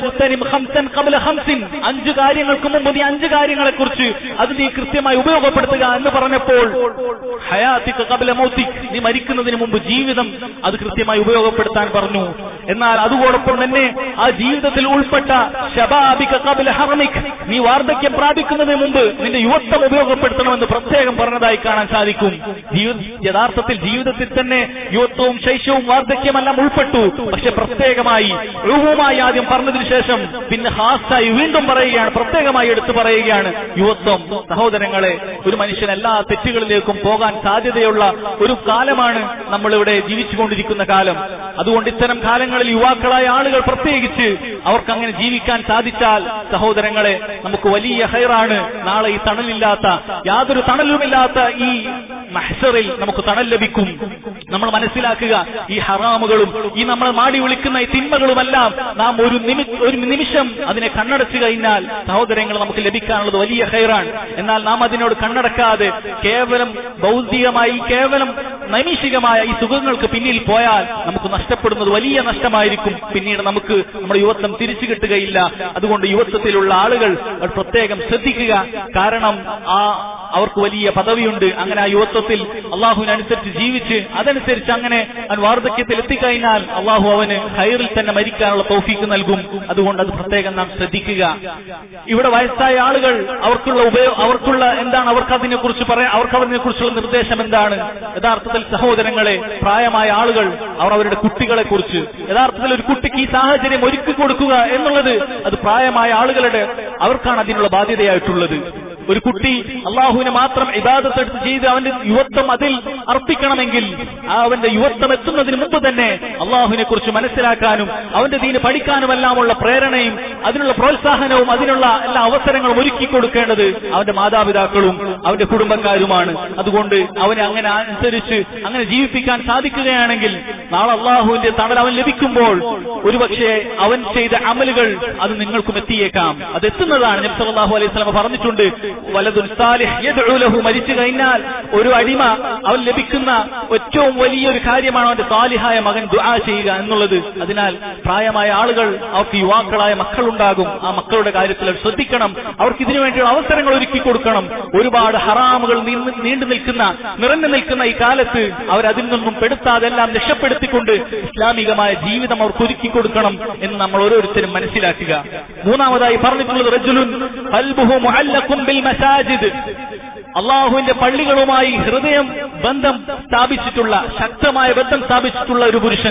Speaker 1: അഞ്ചു കാര്യങ്ങൾക്ക് മുമ്പ് നീ അഞ്ചു കാര്യങ്ങളെ കുറിച്ച് അത് നീ കൃത്യമായി ഉപയോഗപ്പെടുത്തുക എന്ന് പറഞ്ഞപ്പോൾ ഹയാത്തിക്ക് ഖബ്ല മൗതിക്, നീ മരിക്കുന്നതിന് മുമ്പ് ജീവിതം അത് കൃത്യമായി ഉപയോഗപ്പെടുത്താൻ പറഞ്ഞു. എന്നാൽ അതോടൊപ്പം തന്നെ ആ ജീവിതത്തിൽ ഉൾപ്പെട്ട ശബാബിക ഖബ്ല ഹറമിക്, നീ വാർദ്ധക്യം പ്രാപിക്കുന്നതിന് മുമ്പ് നിന്റെ യുവത്വം ഉപയോഗപ്പെടുത്തണമെന്ന് പ്രത്യേകം പറഞ്ഞതായി കാണാൻ സാധിക്കും. യഥാർത്ഥത്തിൽ ജീവിതത്തിൽ തന്നെ യുവത്വവും ശൈശവും വാർദ്ധക്യമെല്ലാം ഉൾപ്പെട്ടു. പക്ഷെ പ്രത്യേകമായി ഊഹുമായി ആദ്യം പറഞ്ഞതിനു ശേഷം പിന്നെ ഹാസായി വീണ്ടും പറയുകയാണ്, പ്രത്യേകമായി എടുത്തു പറയുകയാണ് യുവത്വം. സഹോദരങ്ങളെ, ഒരു മനുഷ്യൻ എല്ലാ തെറ്റുകളിലേക്കും പോകാൻ സാധ്യതയുള്ള ഒരു കാലമാണ് നമ്മളിവിടെ ജീവിച്ചുകൊണ്ടിരിക്കുന്ന കാലം. അതുകൊണ്ട് ഇത്തരം കാലങ്ങളിൽ യുവാക്കളായ ആളുകൾ പ്രത്യേകിച്ച് അവർക്ക് അങ്ങനെ ജീവിക്കാൻ സാധിച്ചാൽ സഹോദരങ്ങളെ നമുക്ക് വലിയ ഹൈറാണ്. നാളെ ഈ തണലില്ലാത്ത, യാതൊരു തണലുമില്ലാത്ത ഈ മഹ്ശറിൽ നമുക്ക് തണൽ ലഭിക്കും. നമ്മൾ മനസ്സിലാക്കുക, ഈ ഹറാമുകളും ഈ നമ്മൾ മാടി വിളിക്കുന്ന ഈ തിന്മകളുമെല്ലാം നാം ഒരു നിമി ഒരു നിമിഷം അതിനെ കണ്ണടച്ചു കഴിഞ്ഞാൽ സഹോദരങ്ങൾ നമുക്ക് ലഭിക്കാനുള്ളത് വലിയ ഹൈറാണ്. എന്നാൽ നാം അതിനോട് കണ്ണടക്കാതെ കേവലം ഭൗതികമായി, കേവലം നൈമിഷികമായ ഈ സുഖങ്ങൾക്ക് പിന്നിൽ പോയാൽ നമുക്ക് നഷ്ടപ്പെടുന്നത് വലിയ നഷ്ടമായിരിക്കും. പിന്നീട് നമുക്ക് നമ്മുടെ യുവത്വം തിരിച്ചു കിട്ടുകയില്ല. അതുകൊണ്ട് യുവത്വത്തിലുള്ള ആളുകൾ പ്രത്യേകം ശ്രദ്ധിക്കുക. കാരണം ആ അവർക്ക് വലിയ പദവിയുണ്ട്. അങ്ങനെ ആ യുവത്വത്തിൽ അള്ളാഹുവിനനുസരിച്ച് ജീവിച്ച് അതനുസരിച്ച് അങ്ങനെ അവൻ വാർദ്ധക്യത്തിൽ എത്തിക്കഴിഞ്ഞാൽ അള്ളാഹു അവന് ഹൈറിൽ തന്നെ മരിക്കാനുള്ള തൗഫീക്ക് നൽകും. അതുകൊണ്ട് അത് പ്രത്യേകം നാം ശ്രദ്ധിക്കുക. ഇവിടെ വയസ്സായ ആളുകൾ അവർക്കുള്ള ഉപയോഗ അവർക്കുള്ള എന്താണ് അവർക്ക് അതിനെ കുറിച്ച് പറയാൻ അവർക്ക് അതിനെ കുറിച്ചുള്ള നിർദ്ദേശം എന്താണ്? യഥാർത്ഥത്തിൽ സഹോദരങ്ങളെ, പ്രായമായ ആളുകൾ അവർ അവരുടെ കുട്ടികളെ കുറിച്ച്, യഥാർത്ഥത്തിൽ ഒരു കുട്ടിക്ക് ഈ സാഹചര്യം ഒരുക്കി കൊടുക്കുക എന്നുള്ളത് അത് പ്രായമായ ആളുകളുടെ അവർക്കാണ് അതിനുള്ള ബാധ്യതയായിട്ടുള്ളത്. ഒരു കുട്ടി അള്ളാഹുവിനെ മാത്രം ഇബാദത്ത് എടുത്ത് ചെയ്ത് അവന്റെ യുവത്വം അതിൽ അർപ്പിക്കണമെങ്കിൽ അവന്റെ യുവത്വം എത്തുന്നതിന് മുമ്പ് തന്നെ അള്ളാഹുവിനെ കുറിച്ച് മനസ്സിലാക്കാനും അവന്റെ ദീന് പഠിക്കാനുമെല്ലാമുള്ള പ്രേരണയും അതിനുള്ള പ്രോത്സാഹനവും അതിനുള്ള എല്ലാ അവസരങ്ങളും ഒരുക്കി കൊടുക്കേണ്ടത് അവന്റെ മാതാപിതാക്കളും അവന്റെ കുടുംബക്കാരുമാണ്. അതുകൊണ്ട് അവനെ അങ്ങനെ അനുസരിച്ച് അങ്ങനെ ജീവിപ്പിക്കാൻ സാധിക്കുകയാണെങ്കിൽ നാളെ അള്ളാഹുവിന്റെ തണൽ അവൻ ലഭിക്കുമ്പോൾ ഒരുപക്ഷെ അവൻ ചെയ്ത അമലുകൾ അത് നിങ്ങൾക്കും എത്തിയേക്കാം. അത് എത്തുന്നതാണ്. നബി സല്ലല്ലാഹു അലൈഹി വസല്ലം പറഞ്ഞിട്ടുണ്ട്, വലദുൻ സാലിഹ് യദ്ഉ ലഹു, മരിച്ചു കഴിഞ്ഞാൽ ഒരു അടിമ അവൻ ലഭിക്കുന്ന ഏറ്റവും വലിയൊരു കാര്യമാണ് അവന്റെ സാലിഹായ മകൻ ദുആ ചെയ്യുക എന്നുള്ളത്. അതിനാൽ പ്രായമായ ആളുകൾ അവർക്ക് യുവാക്കളായ മക്കളുണ്ടാകും. ആ മക്കളുടെ കാര്യത്തിൽ അവർ ശ്രദ്ധിക്കണം. അവർക്ക് ഇതിനു വേണ്ടിയുള്ള അവസരങ്ങൾ ഒരുക്കി കൊടുക്കണം. ഒരുപാട് ഹറാമുകൾ നീണ്ടു നിൽക്കുന്ന നിറഞ്ഞു നിൽക്കുന്ന ഈ കാലത്ത് അവരതിൽ നിന്നും പെടുത്താതെല്ലാം രക്ഷപ്പെടുത്തിക്കൊണ്ട് ഇസ്ലാമികമായ ജീവിതം അവർക്ക് ഒരുക്കി കൊടുക്കണം എന്ന് നമ്മൾ ഓരോരുത്തരും മനസ്സിലാക്കുക. മൂന്നാമതായി പറഞ്ഞിട്ടുള്ളത് റജുലുൻ ഖൽബുഹു മുഅല്ലഖുൻ ബിൽ മസാജിദ്, അള്ളാഹുവിന്റെ പള്ളികളുമായി ഹൃദയം ബന്ധം സ്ഥാപിച്ചിട്ടുള്ള, ശക്തമായ ബന്ധം സ്ഥാപിച്ചിട്ടുള്ള ഒരു പുരുഷൻ.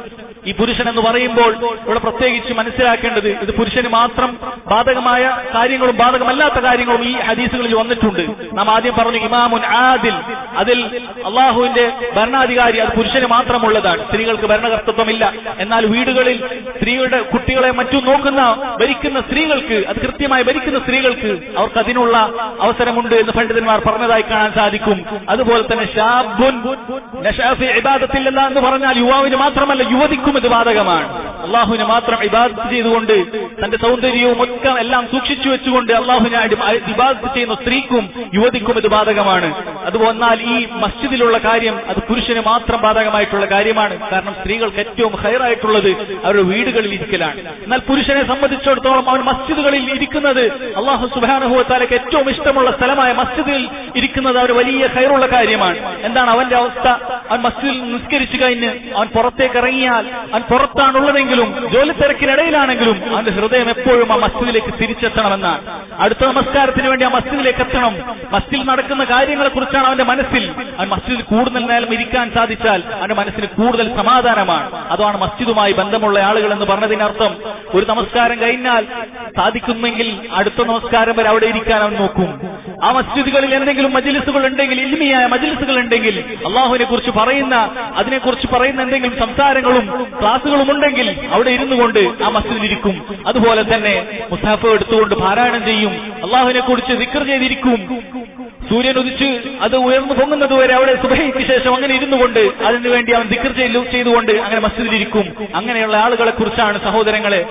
Speaker 1: ഈ പുരുഷൻ എന്ന് പറയുമ്പോൾ ഇവിടെ പ്രത്യേകിച്ച് മനസ്സിലാക്കേണ്ടത് ഇത് പുരുഷന് മാത്രം ബാധകമായ കാര്യങ്ങളും ബാധകമല്ലാത്ത കാര്യങ്ങളും ഈ ഹദീസുകളിൽ വന്നിട്ടുണ്ട്. നാം ആദ്യം പറഞ്ഞു ഇമാമുൻ ആദിൽ, അതിൽ അള്ളാഹുവിന്റെ ഭരണാധികാരി അത് പുരുഷന് മാത്രമുള്ളതാണ്. സ്ത്രീകൾക്ക് ഭരണകർത്തൃത്വമില്ല. എന്നാൽ വീടുകളിൽ സ്ത്രീകളുടെ കുട്ടികളെ മറ്റും നോക്കുന്ന ഭരിക്കുന്ന സ്ത്രീകൾക്ക്, അത് കൃത്യമായി ഭരിക്കുന്ന സ്ത്രീകൾക്ക് അവർക്ക് അതിനുള്ള അവസരമുണ്ട് എന്ന് പണ്ഡിതന്മാർ പറഞ്ഞതായി കാണാൻ സാധിക്കും. അതുപോലെ തന്നെ ഷാബുൻ നശഅ ഫി ഇബാദത്തില്ല എന്ന് പറഞ്ഞാൽ യുവാവിന് മാത്രമല്ല യുവതിക്കും ഇത് ബാധകമാണ്. അള്ളാഹുവിനെ മാത്രം ഇബാദത്ത് ചെയ്തുകൊണ്ട് തന്റെ സൗന്ദര്യവും ഒക്കെ എല്ലാം സൂക്ഷിച്ചു വെച്ചുകൊണ്ട് അള്ളാഹുവിനെ ഇബാദത്ത് ചെയ്യുന്ന സ്ത്രീക്കും യുവതിക്കും ഇത് ബാധകമാണ്. അതുപോലെ ഈ മസ്ജിദിലുള്ള കാര്യം അത് പുരുഷന് മാത്രം ബാധകമായിട്ടുള്ള കാര്യമാണ്. കാരണം സ്ത്രീകൾക്ക് ഏറ്റവും ഹൈറായിട്ടുള്ളത് അവരുടെ വീടുകളിൽ ഇരിക്കലാണ്. എന്നാൽ പുരുഷനെ സംബന്ധിച്ചിടത്തോളം അവൻ മസ്ജിദുകളിൽ ഇരിക്കുന്നത് അള്ളാഹു സുബ്ഹാനഹു വ തആലയ്ക്ക് ഏറ്റവും ഇഷ്ടമുള്ള സ്ഥലമായ മസ്ജിദിൽ ഇരിക്കുന്നത് അവന് വലിയ ഹൈറുള്ള കാര്യമാണ്. എന്താണ് അവന്റെ അവസ്ഥ? അവൻ മസ്ജിദിൽ നിസ്കരിച്ചു കഴിഞ്ഞ് അവൻ പുറത്തേക്ക് ഇറങ്ങിയാൽ അവൻ പുറത്താണുള്ളതെങ്കിലും ജോലി തിരക്കിനിടയിലാണെങ്കിലും അവന്റെ ഹൃദയം എപ്പോഴും ആ മസ്ജിദിലേക്ക് തിരിച്ചെത്തണമെന്നാണ്. അടുത്ത നമസ്കാരത്തിന് വേണ്ടി ആ മസ്ജിദിലേക്ക് എത്തണം. മസ്ജിദിൽ നടക്കുന്ന കാര്യങ്ങളെ കുറിച്ചാണ് അവന്റെ മനസ്സിൽ. അവൻ മസ്ജിദിൽ കൂടുതൽ നേരം ഇരിക്കാൻ സാധിച്ചാൽ അവന്റെ മനസ്സിന് കൂടുതൽ സമാധാനമാണ്. അതാണ് മസ്ജിദുമായി ബന്ധമുള്ള ആളുകൾ എന്ന് പറഞ്ഞതിനർത്ഥം. ഒരു നമസ്കാരം കഴിഞ്ഞാൽ സാധിക്കുമെങ്കിൽ അടുത്ത നമസ്കാരം വരെ അവിടെ ഇരിക്കാൻ അവൻ നോക്കും. ആ മസ്ജിദുകളിൽ എന്തെങ്കിലും മജ്ലിസുകൾ ഉണ്ടെങ്കിൽ, ഇൽമിയായ മജ്ലിസുകൾ ഉണ്ടെങ്കിൽ, അള്ളാഹുവിനെ കുറിച്ച് പറയുന്ന അതിനെക്കുറിച്ച് പറയുന്ന എന്തെങ്കിലും സംസാരങ്ങളും ക്ലാസുകളും ഉണ്ടെങ്കിൽ അവിടെ ഇരുന്നു കൊണ്ട് ആ മസ്ജിദിൽ ഇരിക്കും. അതുപോലെ തന്നെ മുസാഫ് എടുത്തുകൊണ്ട് പാരായണം ചെയ്യും. അള്ളാഹുവിനെ കുറിച്ച് ദിക്ർ ചെയ്തിരിക്കും. സൂര്യൻ ഉദിച്ച് അത് ഉയർന്നു പൊങ്ങുന്നത് വരെ അവിടെ സുബഹിക്ക് ശേഷം അങ്ങനെ ഇരുന്നു കൊണ്ട് അതിനുവേണ്ടി അവൻ ദിക്ർ ചെയ്തുകൊണ്ട് അങ്ങനെ മസ്ജിദിലിരിക്കും. അങ്ങനെയുള്ള ആളുകളെ കുറിച്ചാണ് സഹോദരങ്ങളെ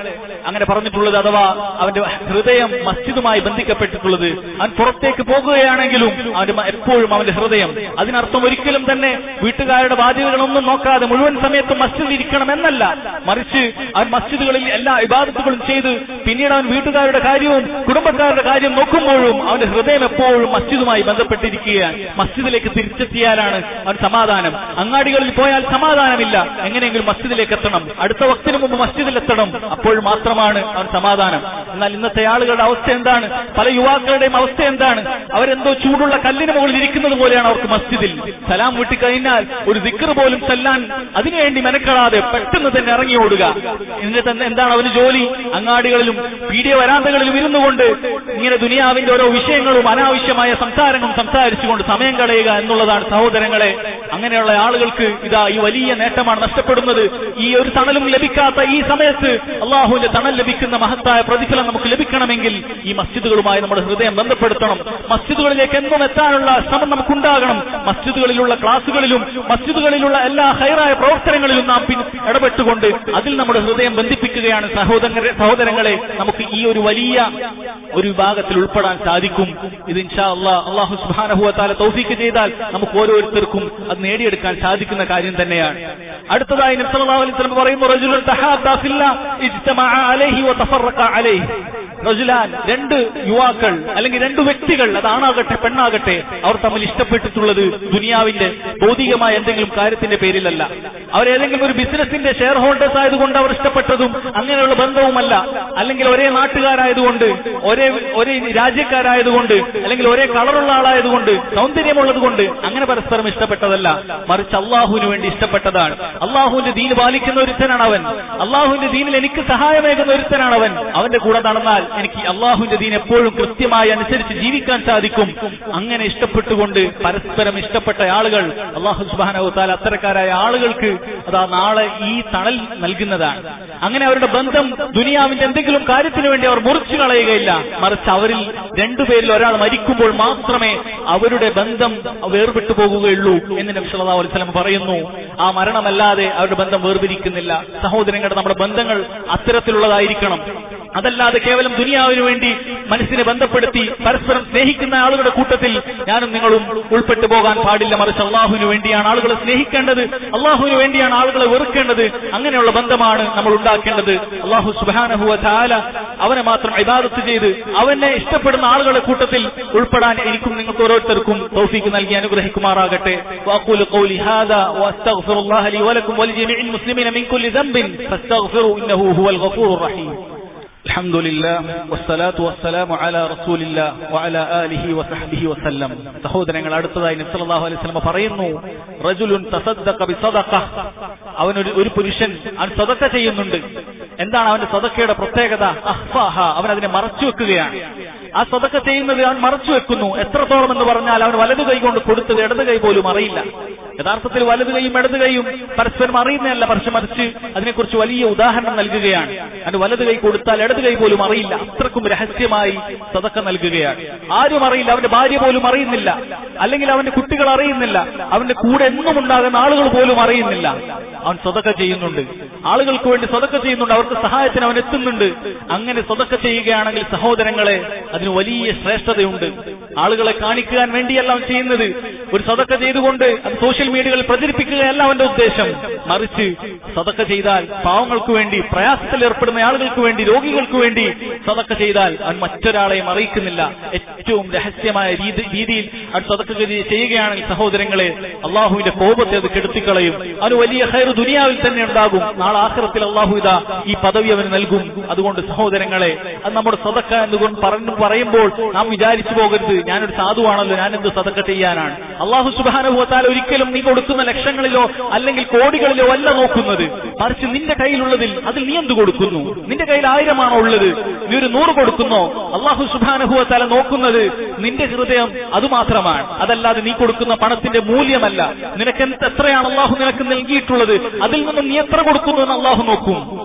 Speaker 1: അങ്ങനെ പറഞ്ഞിട്ടുള്ളത്, അഥവാ അവന്റെ ഹൃദയം മസ്ജിദുമായി ബന്ധിക്കപ്പെട്ടിട്ടുള്ളത്. അവൻ പുറത്തേക്ക് പോകുകയാണെങ്കിലും അവന്റെ എപ്പോഴും അവന്റെ ഹൃദയം, അതിനർത്ഥം ഒരിക്കലും തന്നെ വീട്ടുകാരുടെ ബാധ്യതകളൊന്നും നോക്കാതെ മുഴുവൻ സമയത്തും മസ്ജിദിൽ ഇരിക്കണം എന്നല്ല, മറിച്ച് അവൻ മസ്ജിദുകളിൽ എല്ലാ ഇബാദത്തുകളും ചെയ്ത് പിന്നീട് അവൻ വീട്ടുകാരുടെ കാര്യവും കുടുംബക്കാരുടെ കാര്യം നോക്കുമ്പോഴും അവന്റെ ഹൃദയം എപ്പോഴും മസ്ജിദുമായി ബന്ധപ്പെട്ടിരിക്കുകയാണ്. മസ്ജിദിലേക്ക് തിരിച്ചെത്തിയാലാണ് അവൻ സമാധാനം. അങ്ങാടികളിൽ പോയാൽ സമാധാനമില്ല, എങ്ങനെയെങ്കിലും മസ്ജിദിലേക്ക് എത്തണം, അടുത്ത വക്തിന് മുമ്പ് മസ്ജിദിൽ എത്തണം, അപ്പോൾ മാത്രമാണ് അവൻ സമാധാനം. എന്നാൽ ഇന്നത്തെ ആളുകളുടെ അവസ്ഥ എന്താണ്? പല യുവാക്കളുടെയും അവസ്ഥ എന്താണ്? അവരെന്തോ ചൂടുള്ള കല്ലിന് മുകളിൽ ഇരിക്കുന്നത് പോലെയാണ് അവർക്ക് മസ്ജിദിൽ. സലാം വീട്ടിക്കഴിഞ്ഞാൽ ഒരു ദിക്ർ പോലും ചെല്ലാൻ അതിനുവേണ്ടി മെനക്കെടാതെ പെട്ടെന്ന് തന്നെ ഇറങ്ങി ഓടുക. എന്നിട്ട് എന്താണ് അവന് ജോലി? അങ്ങാടികളിലും പീഡിയ വരാന്തകളിലും ഇരുന്നു കൊണ്ട് ഇങ്ങനെ ദുനിയാവിന്റെ ഓരോ വിഷയങ്ങളും അനാവശ്യമായ സംസാരങ്ങളും സംസാരിച്ചുകൊണ്ട് സമയം കളയുക എന്നുള്ളതാണ് സഹോദരങ്ങളെ. അങ്ങനെയുള്ള ആളുകൾക്ക് ഇതാ ഈ വലിയ നേട്ടമാണ് നഷ്ടപ്പെടുന്നത്. ഈ ഒരു തണലും ലഭിക്കാത്ത ഈ സമയത്ത് അള്ളാഹുവിന്റെ തണൽ ലഭിക്കുന്ന മഹത്തായ പ്രതിഫലം നമുക്ക് ലഭിക്കണമെങ്കിൽ ഈ മസ്ജിദുകളുമായി നമ്മുടെ ഹൃദയം ബന്ധപ്പെടുത്തണം. മസ്ജിദുകളിലേക്ക് എന്നും എത്താനുള്ള ശ്രമം നമുക്കുണ്ടാകണം. മസ്ജിദുകളിലുള്ള ക്ലാസുകളിലും മസ്ജിദുകളിലുള്ള എല്ലാ ഹൈറായ പ്രവർത്തനങ്ങളിലും നാം ഇടപെട്ടുകൊണ്ട് അതിൽ നമ്മുടെ ഹൃദയം ബന്ധിപ്പിക്കുകയാണ് സഹോദര സഹോദരങ്ങളെ നമുക്ക് ഈ ഒരു വലിയ ഒരു വിഭാഗത്തിൽ ഉൾപ്പെടാൻ സാധിക്കും. ഇത് ഇൻഷാ അല്ലാഹ് അല്ലാഹു സുബ്ഹാനഹു വ തആല തൗഫീഖ് ചെയ്താൽ നമുക്ക് ഓരോരുത്തർക്കും അത് നേടിയെടുക്കാൻ സാധിക്കുന്ന കാര്യം തന്നെയാണ്. അടുത്തതായി നബി സല്ലല്ലാഹു അലൈഹി വസല്ലം പറയുന്നു, റജുലുൻ തഹാബ്ബ ഫില്ലാഹ് ഇജ്തമഅ അലൈഹി വ തഫറഖ അലൈഹി. റജുലാൻ, രണ്ട് യുവാക്കൾ അല്ലെങ്കിൽ രണ്ട് വ്യക്തികൾ, അതാണാകട്ടെ പെണ്ണാകട്ടെ, അവർ തമ്മിൽ ഇഷ്ടപ്പെട്ടിട്ടുള്ളത് ദുനിയാവിന്റെ ഭൗതികമായ എന്തെങ്കിലും കാര്യത്തിന്റെ പേരിലല്ല. അവരേതെങ്കിലും ഒരു ബിസിനസിന്റെ ഷെയർ ഹോൾഡേഴ്സ് ആയതുകൊണ്ട് അവർ ഇഷ്ടപ്പെട്ടതും അങ്ങനെയുള്ള ബന്ധവുമല്ല, അല്ലെങ്കിൽ ഒരേ നാട്ടുകാരായതുകൊണ്ട്, ഒരേ ഒരേ രാജ്യക്കാരായതുകൊണ്ട്, അല്ലെങ്കിൽ ഒരേ കളറുള്ള ആളായതുകൊണ്ട്, സൗന്ദര്യമുള്ളത് കൊണ്ട് അങ്ങനെ പരസ്പരം ഇഷ്ടപ്പെട്ടതല്ല, മറിച്ച് അള്ളാഹുവിന് വേണ്ടി ഇഷ്ടപ്പെട്ടതാണ്. അള്ളാഹുവിന്റെ ദീൻ പാലിക്കുന്ന ഒരുത്തനാണ് അവൻ, അള്ളാഹുവിന്റെ ദീനിൽ എനിക്ക് സഹായമേകുന്ന ഒരുത്തനാണ് അവൻ. അവന്റെ കൂടെ നടന്നാൽ എനിക്ക് അള്ളാഹുവിന്റെ ദീൻ എപ്പോഴും കൃത്യമായി അനുസരിച്ച് ജീവിക്കാൻ സാധിക്കും. അങ്ങനെ ഇഷ്ടപ്പെട്ടുകൊണ്ട് പരസ്പരം ഇഷ്ടപ്പെട്ട ആളുകൾ അള്ളാഹു സുബ്ഹാനഹു വ തആല അത്തരക്കാരായ ആളുകൾക്ക് അതാ നാളെ ഈ തണൽ നൽകുന്നതാണ്. അങ്ങനെ അവരുടെ ബന്ധം ദുനിയാവിന്റെ എന്തെങ്കിലും കാര്യത്തിന് വേണ്ടി അവർ മുറിച്ചു കളയുകയില്ല, മറിച്ച് അവരിൽ രണ്ടുപേരിൽ ഒരാൾ മരിക്കുമ്പോൾ മാത്രമേ അവരുടെ ബന്ധം വേർപെട്ടു പോകുകയുള്ളൂ എന്ന് നബി സല്ലല്ലാഹു അലൈഹി വസല്ലം പറയുന്നു. ആ മരണമല്ലാതെ അവരുടെ ബന്ധം വേർപിരിക്കുന്നില്ല. സഹോദരങ്ങളുടെ നമ്മുടെ ബന്ധങ്ങൾ അത്തരത്തിലുള്ളതായിരിക്കണം. അതല്ലാതെ കേവലം ദുനിയാവിന് വേണ്ടി മനസ്സിനെ ബന്ധപ്പെടുത്തി പരസ്പരം സ്നേഹിക്കുന്ന ആളുകളുടെ കൂട്ടത്തിൽ ഞാനും നിങ്ങളും ഉൾപ്പെട്ടു പോകാൻ പാടില്ല, മറിച്ച് അള്ളാഹുവിന് വേണ്ടിയാണ് ആളുകളെ സ്നേഹിക്കേണ്ടത്, അള്ളാഹുവിന് വേണ്ടിയാണ് ആളുകളെ വെറുക്കേണ്ടത്. അങ്ങനെയുള്ള ബന്ധമാണ് നമ്മൾ ഉണ്ടാക്കേണ്ടത്. അള്ളാഹു സുബ്ഹാനഹു വ തആല അവനെ മാത്രം ഇബാദത്ത് ചെയ്ത് അവനെ ഇഷ്ടപ്പെടുന്ന ആളുകളുടെ കൂട്ടത്തിൽ ഉൾപ്പെടാൻ എനിക്കും നിങ്ങൾക്ക് ഓരോരുത്തർക്കും തൗഫീഖ് നൽകി അനുഗ്രഹിക്കുമാറാകട്ടെ. വഅഖൂലു ഖൗലി ഹാദാ വഅസ്തഗ്ഫിറുല്ലാഹ ലി വലക്കും വലിജമീഇൽ മുസ്ലിമീന മിൻ കുല്ലി ദംബിൻ ഫസ്തഗ്ഫിറു ഇന്നഹു ഹുവൽ ഗഫൂറുർ റഹീം. അൽഹംദുലില്ലാഹ് വസ്സലാത്തു വസ്സലാമു അലാ റസൂലില്ലാഹ് വഅലാ ആലിഹി വസഹ്ബിഹി വസല്ലം. സഹോദരങ്ങൾ, അടുത്തതായി നബി സല്ലല്ലാഹു അലൈഹി വസല്ലം പറയുന്നു, റജുലുൻ തസദ്ദഖ ബിസദഖ. അവനൊരു ഒരു പുരുഷൻ അവൻ സദഖ ചെയ്യുന്നുണ്ട്. എന്താണ് അവന്റെ സദഖയുടെ പ്രത്യേകത? അഖ്ഫാഹ, അവൻ അതിനെ മറച്ചു വെക്കുകയാണ്. ആ സദഖ ചെയ്യുന്നത് അവൻ മറച്ചു വെക്കുന്നു. എത്രത്തോളം എന്ന് പറഞ്ഞാൽ അവൻ വലതു കൈ കൊണ്ട് കൊടുത്തത് ഇടത് കൈ പോലും അറിയില്ല. യഥാർത്ഥത്തിൽ വലതു കൈയും ഇടത് കൈയും പരസ്പരം അറിയുന്നതല്ല, പക്ഷെ മറിച്ച് അതിനെക്കുറിച്ച് വലിയ ഉദാഹരണം നൽകുകയാണ്. അവന്റെ വലതു കൈ കൊടുത്താൽ ഇടത് കൈ പോലും അറിയില്ല, അത്രക്കും രഹസ്യമായി സദഖ നൽകുകയാണ്. ആരും അറിയില്ല, അവന്റെ ഭാര്യ പോലും അറിയുന്നില്ല, അല്ലെങ്കിൽ അവന്റെ കുട്ടികൾ അറിയുന്നില്ല, അവന്റെ കൂടെ എന്നും ഉണ്ടാകുന്ന ആളുകൾ പോലും അറിയുന്നില്ല. അവൻ സദഖ ചെയ്യുന്നുണ്ട്, ആളുകൾക്ക് വേണ്ടി സദഖ ചെയ്യുന്നുണ്ട്, അവർക്ക് സഹായത്തിന് അവൻ എത്തുന്നുണ്ട്. അങ്ങനെ സദഖ ചെയ്യുകയാണെങ്കിൽ സഹോദരങ്ങളെ, അതിന് വലിയ ശ്രേഷ്ഠതയുണ്ട്. ആളുകളെ കാണിക്കാൻ വേണ്ടിയല്ല അവൻ ചെയ്യുന്നത്. ഒരു സദഖ ചെയ്തുകൊണ്ട് അത് സോഷ്യൽ മീഡിയകളിൽ പ്രചരിപ്പിക്കുകയല്ല അവന്റെ ഉദ്ദേശം, മറിച്ച് സദഖ ചെയ്താൽ പാവങ്ങൾക്ക് വേണ്ടി, പ്രയാസത്തിൽ ഏർപ്പെടുന്ന ആളുകൾക്ക് വേണ്ടി, രോഗികൾക്ക് വേണ്ടി സദഖ ചെയ്താൽ അവൻ മറ്റൊരാളെയും അറിയിക്കുന്നില്ല. ഏറ്റവും രഹസ്യമായ രീതിയിൽ അവൻ സദഖ ചെയ്യുകയാണെങ്കിൽ സഹോദരങ്ങളെ, അള്ളാഹുവിന്റെ കോപത്തെ അത് കെടുത്തിക്കളയും. അവന് വലിയ ഖൈർ ദുനിയാവിൽ തന്നെ ഉണ്ടാകും. നാളെ ആഖിറത്തിൽ അള്ളാഹു ഇതാ ഈ പദവി അവന് നൽകും. അതുകൊണ്ട് സഹോദരങ്ങളെ, അത് നമ്മുടെ സദഖ എന്നുകൊണ്ട് പറഞ്ഞു പറയുമ്പോൾ നാം വിചാരിച്ചു പോകരുത്, ഞാനൊരു സാധുവാണല്ലോ, ഞാൻ എന്ത് സദഖ ചെയ്യാനാണ്. അള്ളാഹു സുബ്ഹാനഹു വ തആല ഒരിക്കലും നീ കൊടുക്കുന്ന ലക്ഷങ്ങളിലോ അല്ലെങ്കിൽ കോടികളിലോ അല്ല നോക്കുന്നത്, മറിച്ച് നിന്റെ കയ്യിലുള്ളതിൽ അതിൽ നീ എന്ത് കൊടുക്കുന്നു. നിന്റെ കയ്യിൽ ആയിരമാണോ ഉള്ളത്, നീ ഒരു നൂറ് കൊടുക്കുന്നോ? അള്ളാഹു സുബ്ഹാനഹു വ തആല നോക്കുന്നത് നിന്റെ ഹൃദയം അതുമാത്രമാണ്, അതല്ലാതെ നീ കൊടുക്കുന്ന പണത്തിന്റെ മൂല്യമല്ല. നിനക്ക് എത്രയാണ് അള്ളാഹു നിനക്ക് നൽകിയിട്ടുള്ളത്, അതിൽ നിന്നും നീ എത്ര കൊടുക്കുന്നു എന്ന് അള്ളാഹു നോക്കും.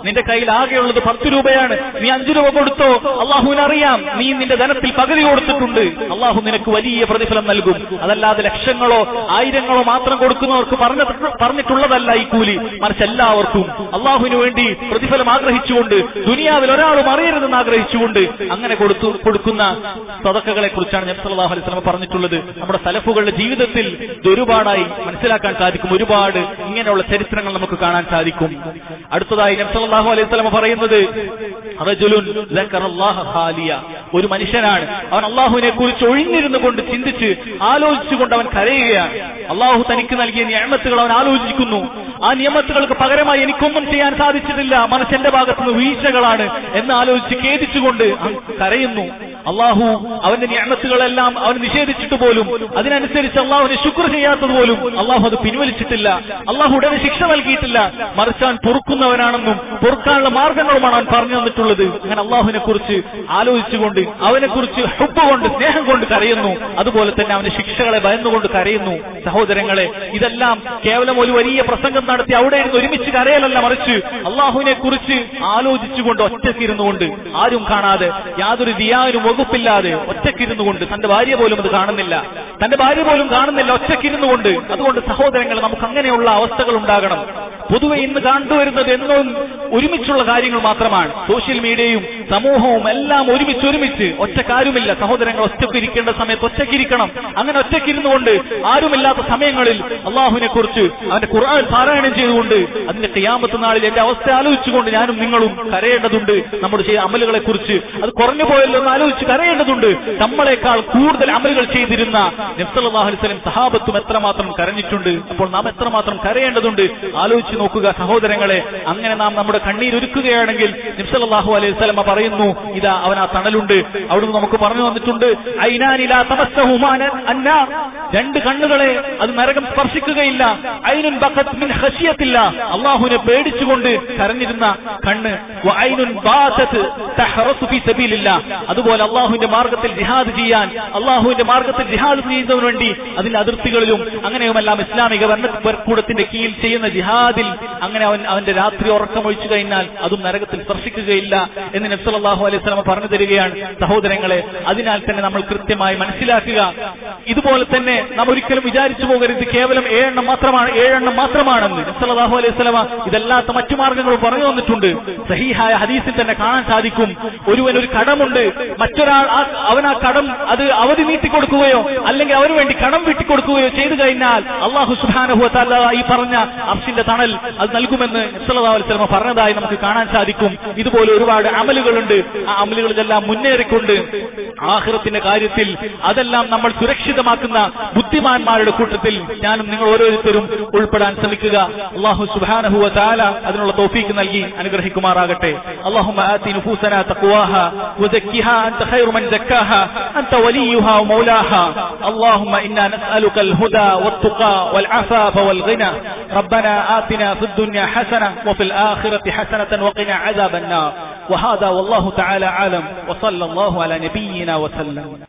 Speaker 1: നിന്റെ കയ്യിൽ ആകെയുള്ളത് പത്ത് രൂപയാണ്, നീ അഞ്ചു രൂപ കൊടുത്തോ, അള്ളാഹുവിനറിയാം നീ നിന്റെ ധനത്തിൽ പകുതി കൊടുത്തിട്ടുണ്ട്, അള്ളാഹു നിനക്ക് വലിയ പ്രതിഫലം നൽകും. അതല്ലാതെ ലക്ഷങ്ങളോ ആയിരങ്ങളോ മാത്രം കൊടുക്കുന്നവർക്ക് പറഞ്ഞ പറഞ്ഞിട്ടുള്ളതല്ല ഈ കൂലി, മറിച്ച് എല്ലാവർക്കും അള്ളാഹുവിന് വേണ്ടി പ്രതിഫലം ആഗ്രഹിച്ചുകൊണ്ട്, ദുനിയാവിൽ ഒരാളും അറിയരുതെന്ന് ആഗ്രഹിച്ചുകൊണ്ട് അങ്ങനെ കൊടുത്തു കൊടുക്കുന്ന സദഖകളെ കുറിച്ചാണ് നബി സല്ലല്ലാഹു അലൈഹി വസല്ലം പറഞ്ഞിട്ടുള്ളത്. നമ്മുടെ സലഫുകളുടെ ജീവിതത്തിൽ ഇത് ഒരുപാടായി മനസ്സിലാക്കാൻ സാധിക്കും. ഒരുപാട് ഇങ്ങനെയുള്ള ചരിത്രങ്ങൾ നമുക്ക് കാണാൻ സാധിക്കും. അടുത്തതായി നബി സല്ലല്ലാഹു അലൈഹി വസല്ലം പറയുന്നത്, റജുലുൻ ദക്കറല്ലാഹ ഖാലിയ, ഒരു മനുഷ്യനാണ്, അവൻ അള്ളാഹുവിനെ കുറിച്ച് ഒഴിഞ്ഞിരുന്നു കൊണ്ട് ചിന്തിച്ച് ആലോചിച്ചുകൊണ്ട് അവൻ കരയുകയാണ്. അള്ളാഹു തനിക്ക് നൽകിയ നിഅമത്തുകൾ അവൻ ആലോചിക്കുന്നു. ആ നിയമത്തുകൾക്ക് പകരമായി എനിക്കൊന്നും ചെയ്യാൻ സാധിച്ചിട്ടില്ല, മറിച്ച് എന്റെ ഭാഗത്തുനിന്ന് വീഴ്ചകളാണ് എന്ന് ആലോചിച്ച് ഖേദിച്ചുകൊണ്ട് അവൻ കരയുന്നു. അള്ളാഹു അവന്റെ നിഅമത്തുകളെല്ലാം അവൻ നിഷേധിച്ചിട്ട് പോലും അതിനനുസരിച്ച് അള്ളാഹുവിനെ ശുക്ർ ചെയ്യാത്തത് പോലും അള്ളാഹു അത് പിൻവലിച്ചിട്ടില്ല. അള്ളാഹു ഉടനെ ശിക്ഷ നൽകിയിട്ടില്ല, മറിച്ച് അവൻ പൊറുക്കുന്നവനാണെന്നും പൊറുക്കാനുള്ള മാർഗങ്ങളുമാണ് അവൻ പറഞ്ഞു തന്നിട്ടുള്ളത്. അങ്ങനെ അള്ളാഹുവിനെ കുറിച്ച് ആലോചിച്ചുകൊണ്ട് അവനെ കുറിച്ച് ഹുബ്ബ് കൊണ്ട് സ്നേഹം കൊണ്ട് കരയുന്നു. അതുപോലെ തന്നെ അവന്റെ ശിക്ഷകളെ ഭയന്നുകൊണ്ട് കരയുന്നു. സഹോദരങ്ങളെ, ഇതെല്ലാം കേവലം ഒരു വലിയ പ്രസംഗം നടത്തി അവിടെ ഇരുന്ന് ഒരുമിച്ച് കരയലല്ല, മറിച്ച് അള്ളാഹുവിനെ കുറിച്ച് ആലോചിച്ചുകൊണ്ട് ഒറ്റക്കിരുന്നുകൊണ്ട്, ആരും കാണാതെ, യാതൊരു ദിയാനും വകുപ്പില്ലാതെ ഒറ്റക്കിരുന്നുകൊണ്ട്, തന്റെ ഭാര്യ പോലും അത് കാണുന്നില്ല, തന്റെ ഭാര്യ പോലും കാണുന്നില്ല, ഒറ്റക്കിരുന്നുകൊണ്ട്. അതുകൊണ്ട് സഹോദരങ്ങൾ, നമുക്ക് അങ്ങനെയുള്ള അവസ്ഥകൾ ഉണ്ടാകണം. പൊതുവെ ഇന്ന് കണ്ടുവരുന്നത് എന്നും ഒരുമിച്ചുള്ള കാര്യങ്ങൾ മാത്രമാണ്. സോഷ്യൽ മീഡിയയും സമൂഹവും എല്ലാം ഒരുമിച്ച് ഒരുമിച്ച് ഒറ്റക്കാരുമില്ല. സഹോദരങ്ങൾ, ഒറ്റക്കിരിക്കേണ്ട സമയത്ത് ഒറ്റക്കിരിക്കണം. അങ്ങനെ ഒറ്റക്കിരുന്നുകൊണ്ട് ആരുമില്ലാത്ത സമയങ്ങളിൽ അള്ളാഹുവിനെ കുറിച്ച് അവന്റെ ഖുർആൻ പാരായണം ചെയ്തുകൊണ്ട് അതിന്റെ ഖിയാമത്ത് നാളിൽ എന്റെ അവസ്ഥ ആലോചിച്ചുകൊണ്ട് ഞാനും നിങ്ങളും കരയേണ്ടതുണ്ട്. നമ്മുടെ ചെയ്ത അമലുകളെ കുറിച്ച് അത് കുറഞ്ഞു പോയല്ലോ എന്ന് ആലോചിച്ച് കരയേണ്ടതുണ്ട്. നമ്മളെക്കാൾ കൂടുതൽ അമലുകൾ ചെയ്തിരുന്ന നബി സല്ലല്ലാഹു അലൈഹി വസല്ലം സഹാബത്തും എത്രമാത്രം കരഞ്ഞിട്ടുണ്ട്. അപ്പോൾ നാം എത്രമാത്രം കരയേണ്ടതുണ്ട് ആലോചിച്ച് നോക്കുക സഹോദരങ്ങളെ. അങ്ങനെ നാം നമ്മുടെ കണ്ണീരൊരുക്കുകയാണെങ്കിൽ നബി സല്ലല്ലാഹു അലൈഹി വസല്ലം പറയുന്നു, ഇതാ അവൻ ആ തണലുണ്ട്. അവിടുന്ന് നമുക്ക് പറഞ്ഞു വന്നിട്ടുണ്ട്, ഐനാനി ലാ തമസ്സഹുമാ അന്നാർ, രണ്ട് കണ്ണുകളെ അത് നരകം സ്പർശിക്കുകയില്ല. ഐനുൻ ബഖത് മിൻ ഖശിയത്തില്ലാ, അല്ലാഹുവിനെ പേടിച്ചുകൊണ്ട് കരഞ്ഞിരുന്ന കണ്ണ്. വഐനുൻ ബാതത് തഹറസു ഫീ സബീലില്ലാ, അതുപോലെ അള്ളാഹുവിന്റെ മാർഗത്തിൽ ജിഹാദ് ചെയ്യാൻ, അള്ളാഹുവിന്റെ മാർഗത്തിൽ ജിഹാദ് ചെയ്യുന്നതിന് വേണ്ടി അതിന്റെ അതിർത്തികളിലും അങ്ങനെയുമെല്ലാം ഇസ്ലാമിക ഭരണകൂടത്തിന്റെ കീഴിൽ ചെയ്യുന്ന ജിഹാദിൽ അങ്ങനെ അവൻ അവന്റെ രാത്രി ഉറക്കമൊഴിച്ചു കഴിഞ്ഞാൽ അതും നരകത്തിൽ സ്പർശിക്കുകയില്ല എന്ന് നബി സല്ലല്ലാഹു അലൈഹി വസല്ലം പറഞ്ഞു തരികയാണ്. സഹോദരങ്ങളെ, അതിനാൽ തന്നെ നമ്മൾ കൃത്യമായി മനസ്സിലാക്കുക. ഇതുപോലെ തന്നെ നാം ഒരിക്കലും വിചാരിച്ചു പോകരുത് കേവലം ഏഴെണ്ണം മാത്രമാണ് ഏഴെണ്ണം മാത്രമാണെന്ന്. നബി സല്ലല്ലാഹു അലൈഹി വസല്ലം ഇതല്ലാത്ത മറ്റു മാർഗങ്ങളും പറഞ്ഞു തന്നിട്ടുണ്ട്. സഹീഹായ ഹദീസിൽ തന്നെ കാണാൻ സാധിക്കും, ഒരുവൻ ഒരു കടമുണ്ട്, മറ്റൊരാൾ അവൻ ആ കടം അത് അവധി നീട്ടിക്കൊടുക്കുകയോ അല്ലെങ്കിൽ അവന് വേണ്ടി കടം വീട്ടിക്കൊടുക്കുകയോ ചെയ്തു കഴിഞ്ഞാൽ അല്ലാഹു സുബ്ഹാനഹു വ തആല ഈ പറഞ്ഞ അർശിന്റെ തണൽ അത് നൽകുമെന്ന് നബി സല്ലല്ലാഹു അലൈഹി വസല്ലം പറഞ്ഞതായി നമുക്ക് കാണാൻ സാധിക്കും. ഇതുപോലെ ഒരുപാട് അമലുകളുണ്ട്. ആ അമലുകളിലെല്ലാം മുന്നേറിക്കൊണ്ട് ആഖിറത്തിന്റെ കാര്യത്തിൽ അതെല്ലാം നമ്മൾ സുരക്ഷിതമാക്കുന്ന ബുദ്ധിമാന്മാരുടെ കൂട്ടത്തിൽ ഞാനും നിങ്ങൾ ഓരോരുത്തരും ഉൾപ്പെടാൻ ശ്രമിക്കുക. അല്ലാഹു സുബ്ഹാനഹു വ തആല അതിനുള്ള തൗഫീഖ് നൽകി അനുഗ്രഹിക്കുമാറാകട്ടെ. അല്ലാഹുമ്മ ആതി നുഫൂസനാ തഖ്വാഹാ വസക്കിഹാ അൻത ഖൈറു മൻ സക്കാഹാ അൻത വലിയുഹാ വമൗലാഹാ. اللهم إنا نسألك الهدى والتقى والعفاف والغنى. ربنا آتنا في الدنيا حسنة وفي الآخرة حسنة وقنا عذاب النار. وهذا والله تعالى عالم، وصلى الله على نبينا وسلم.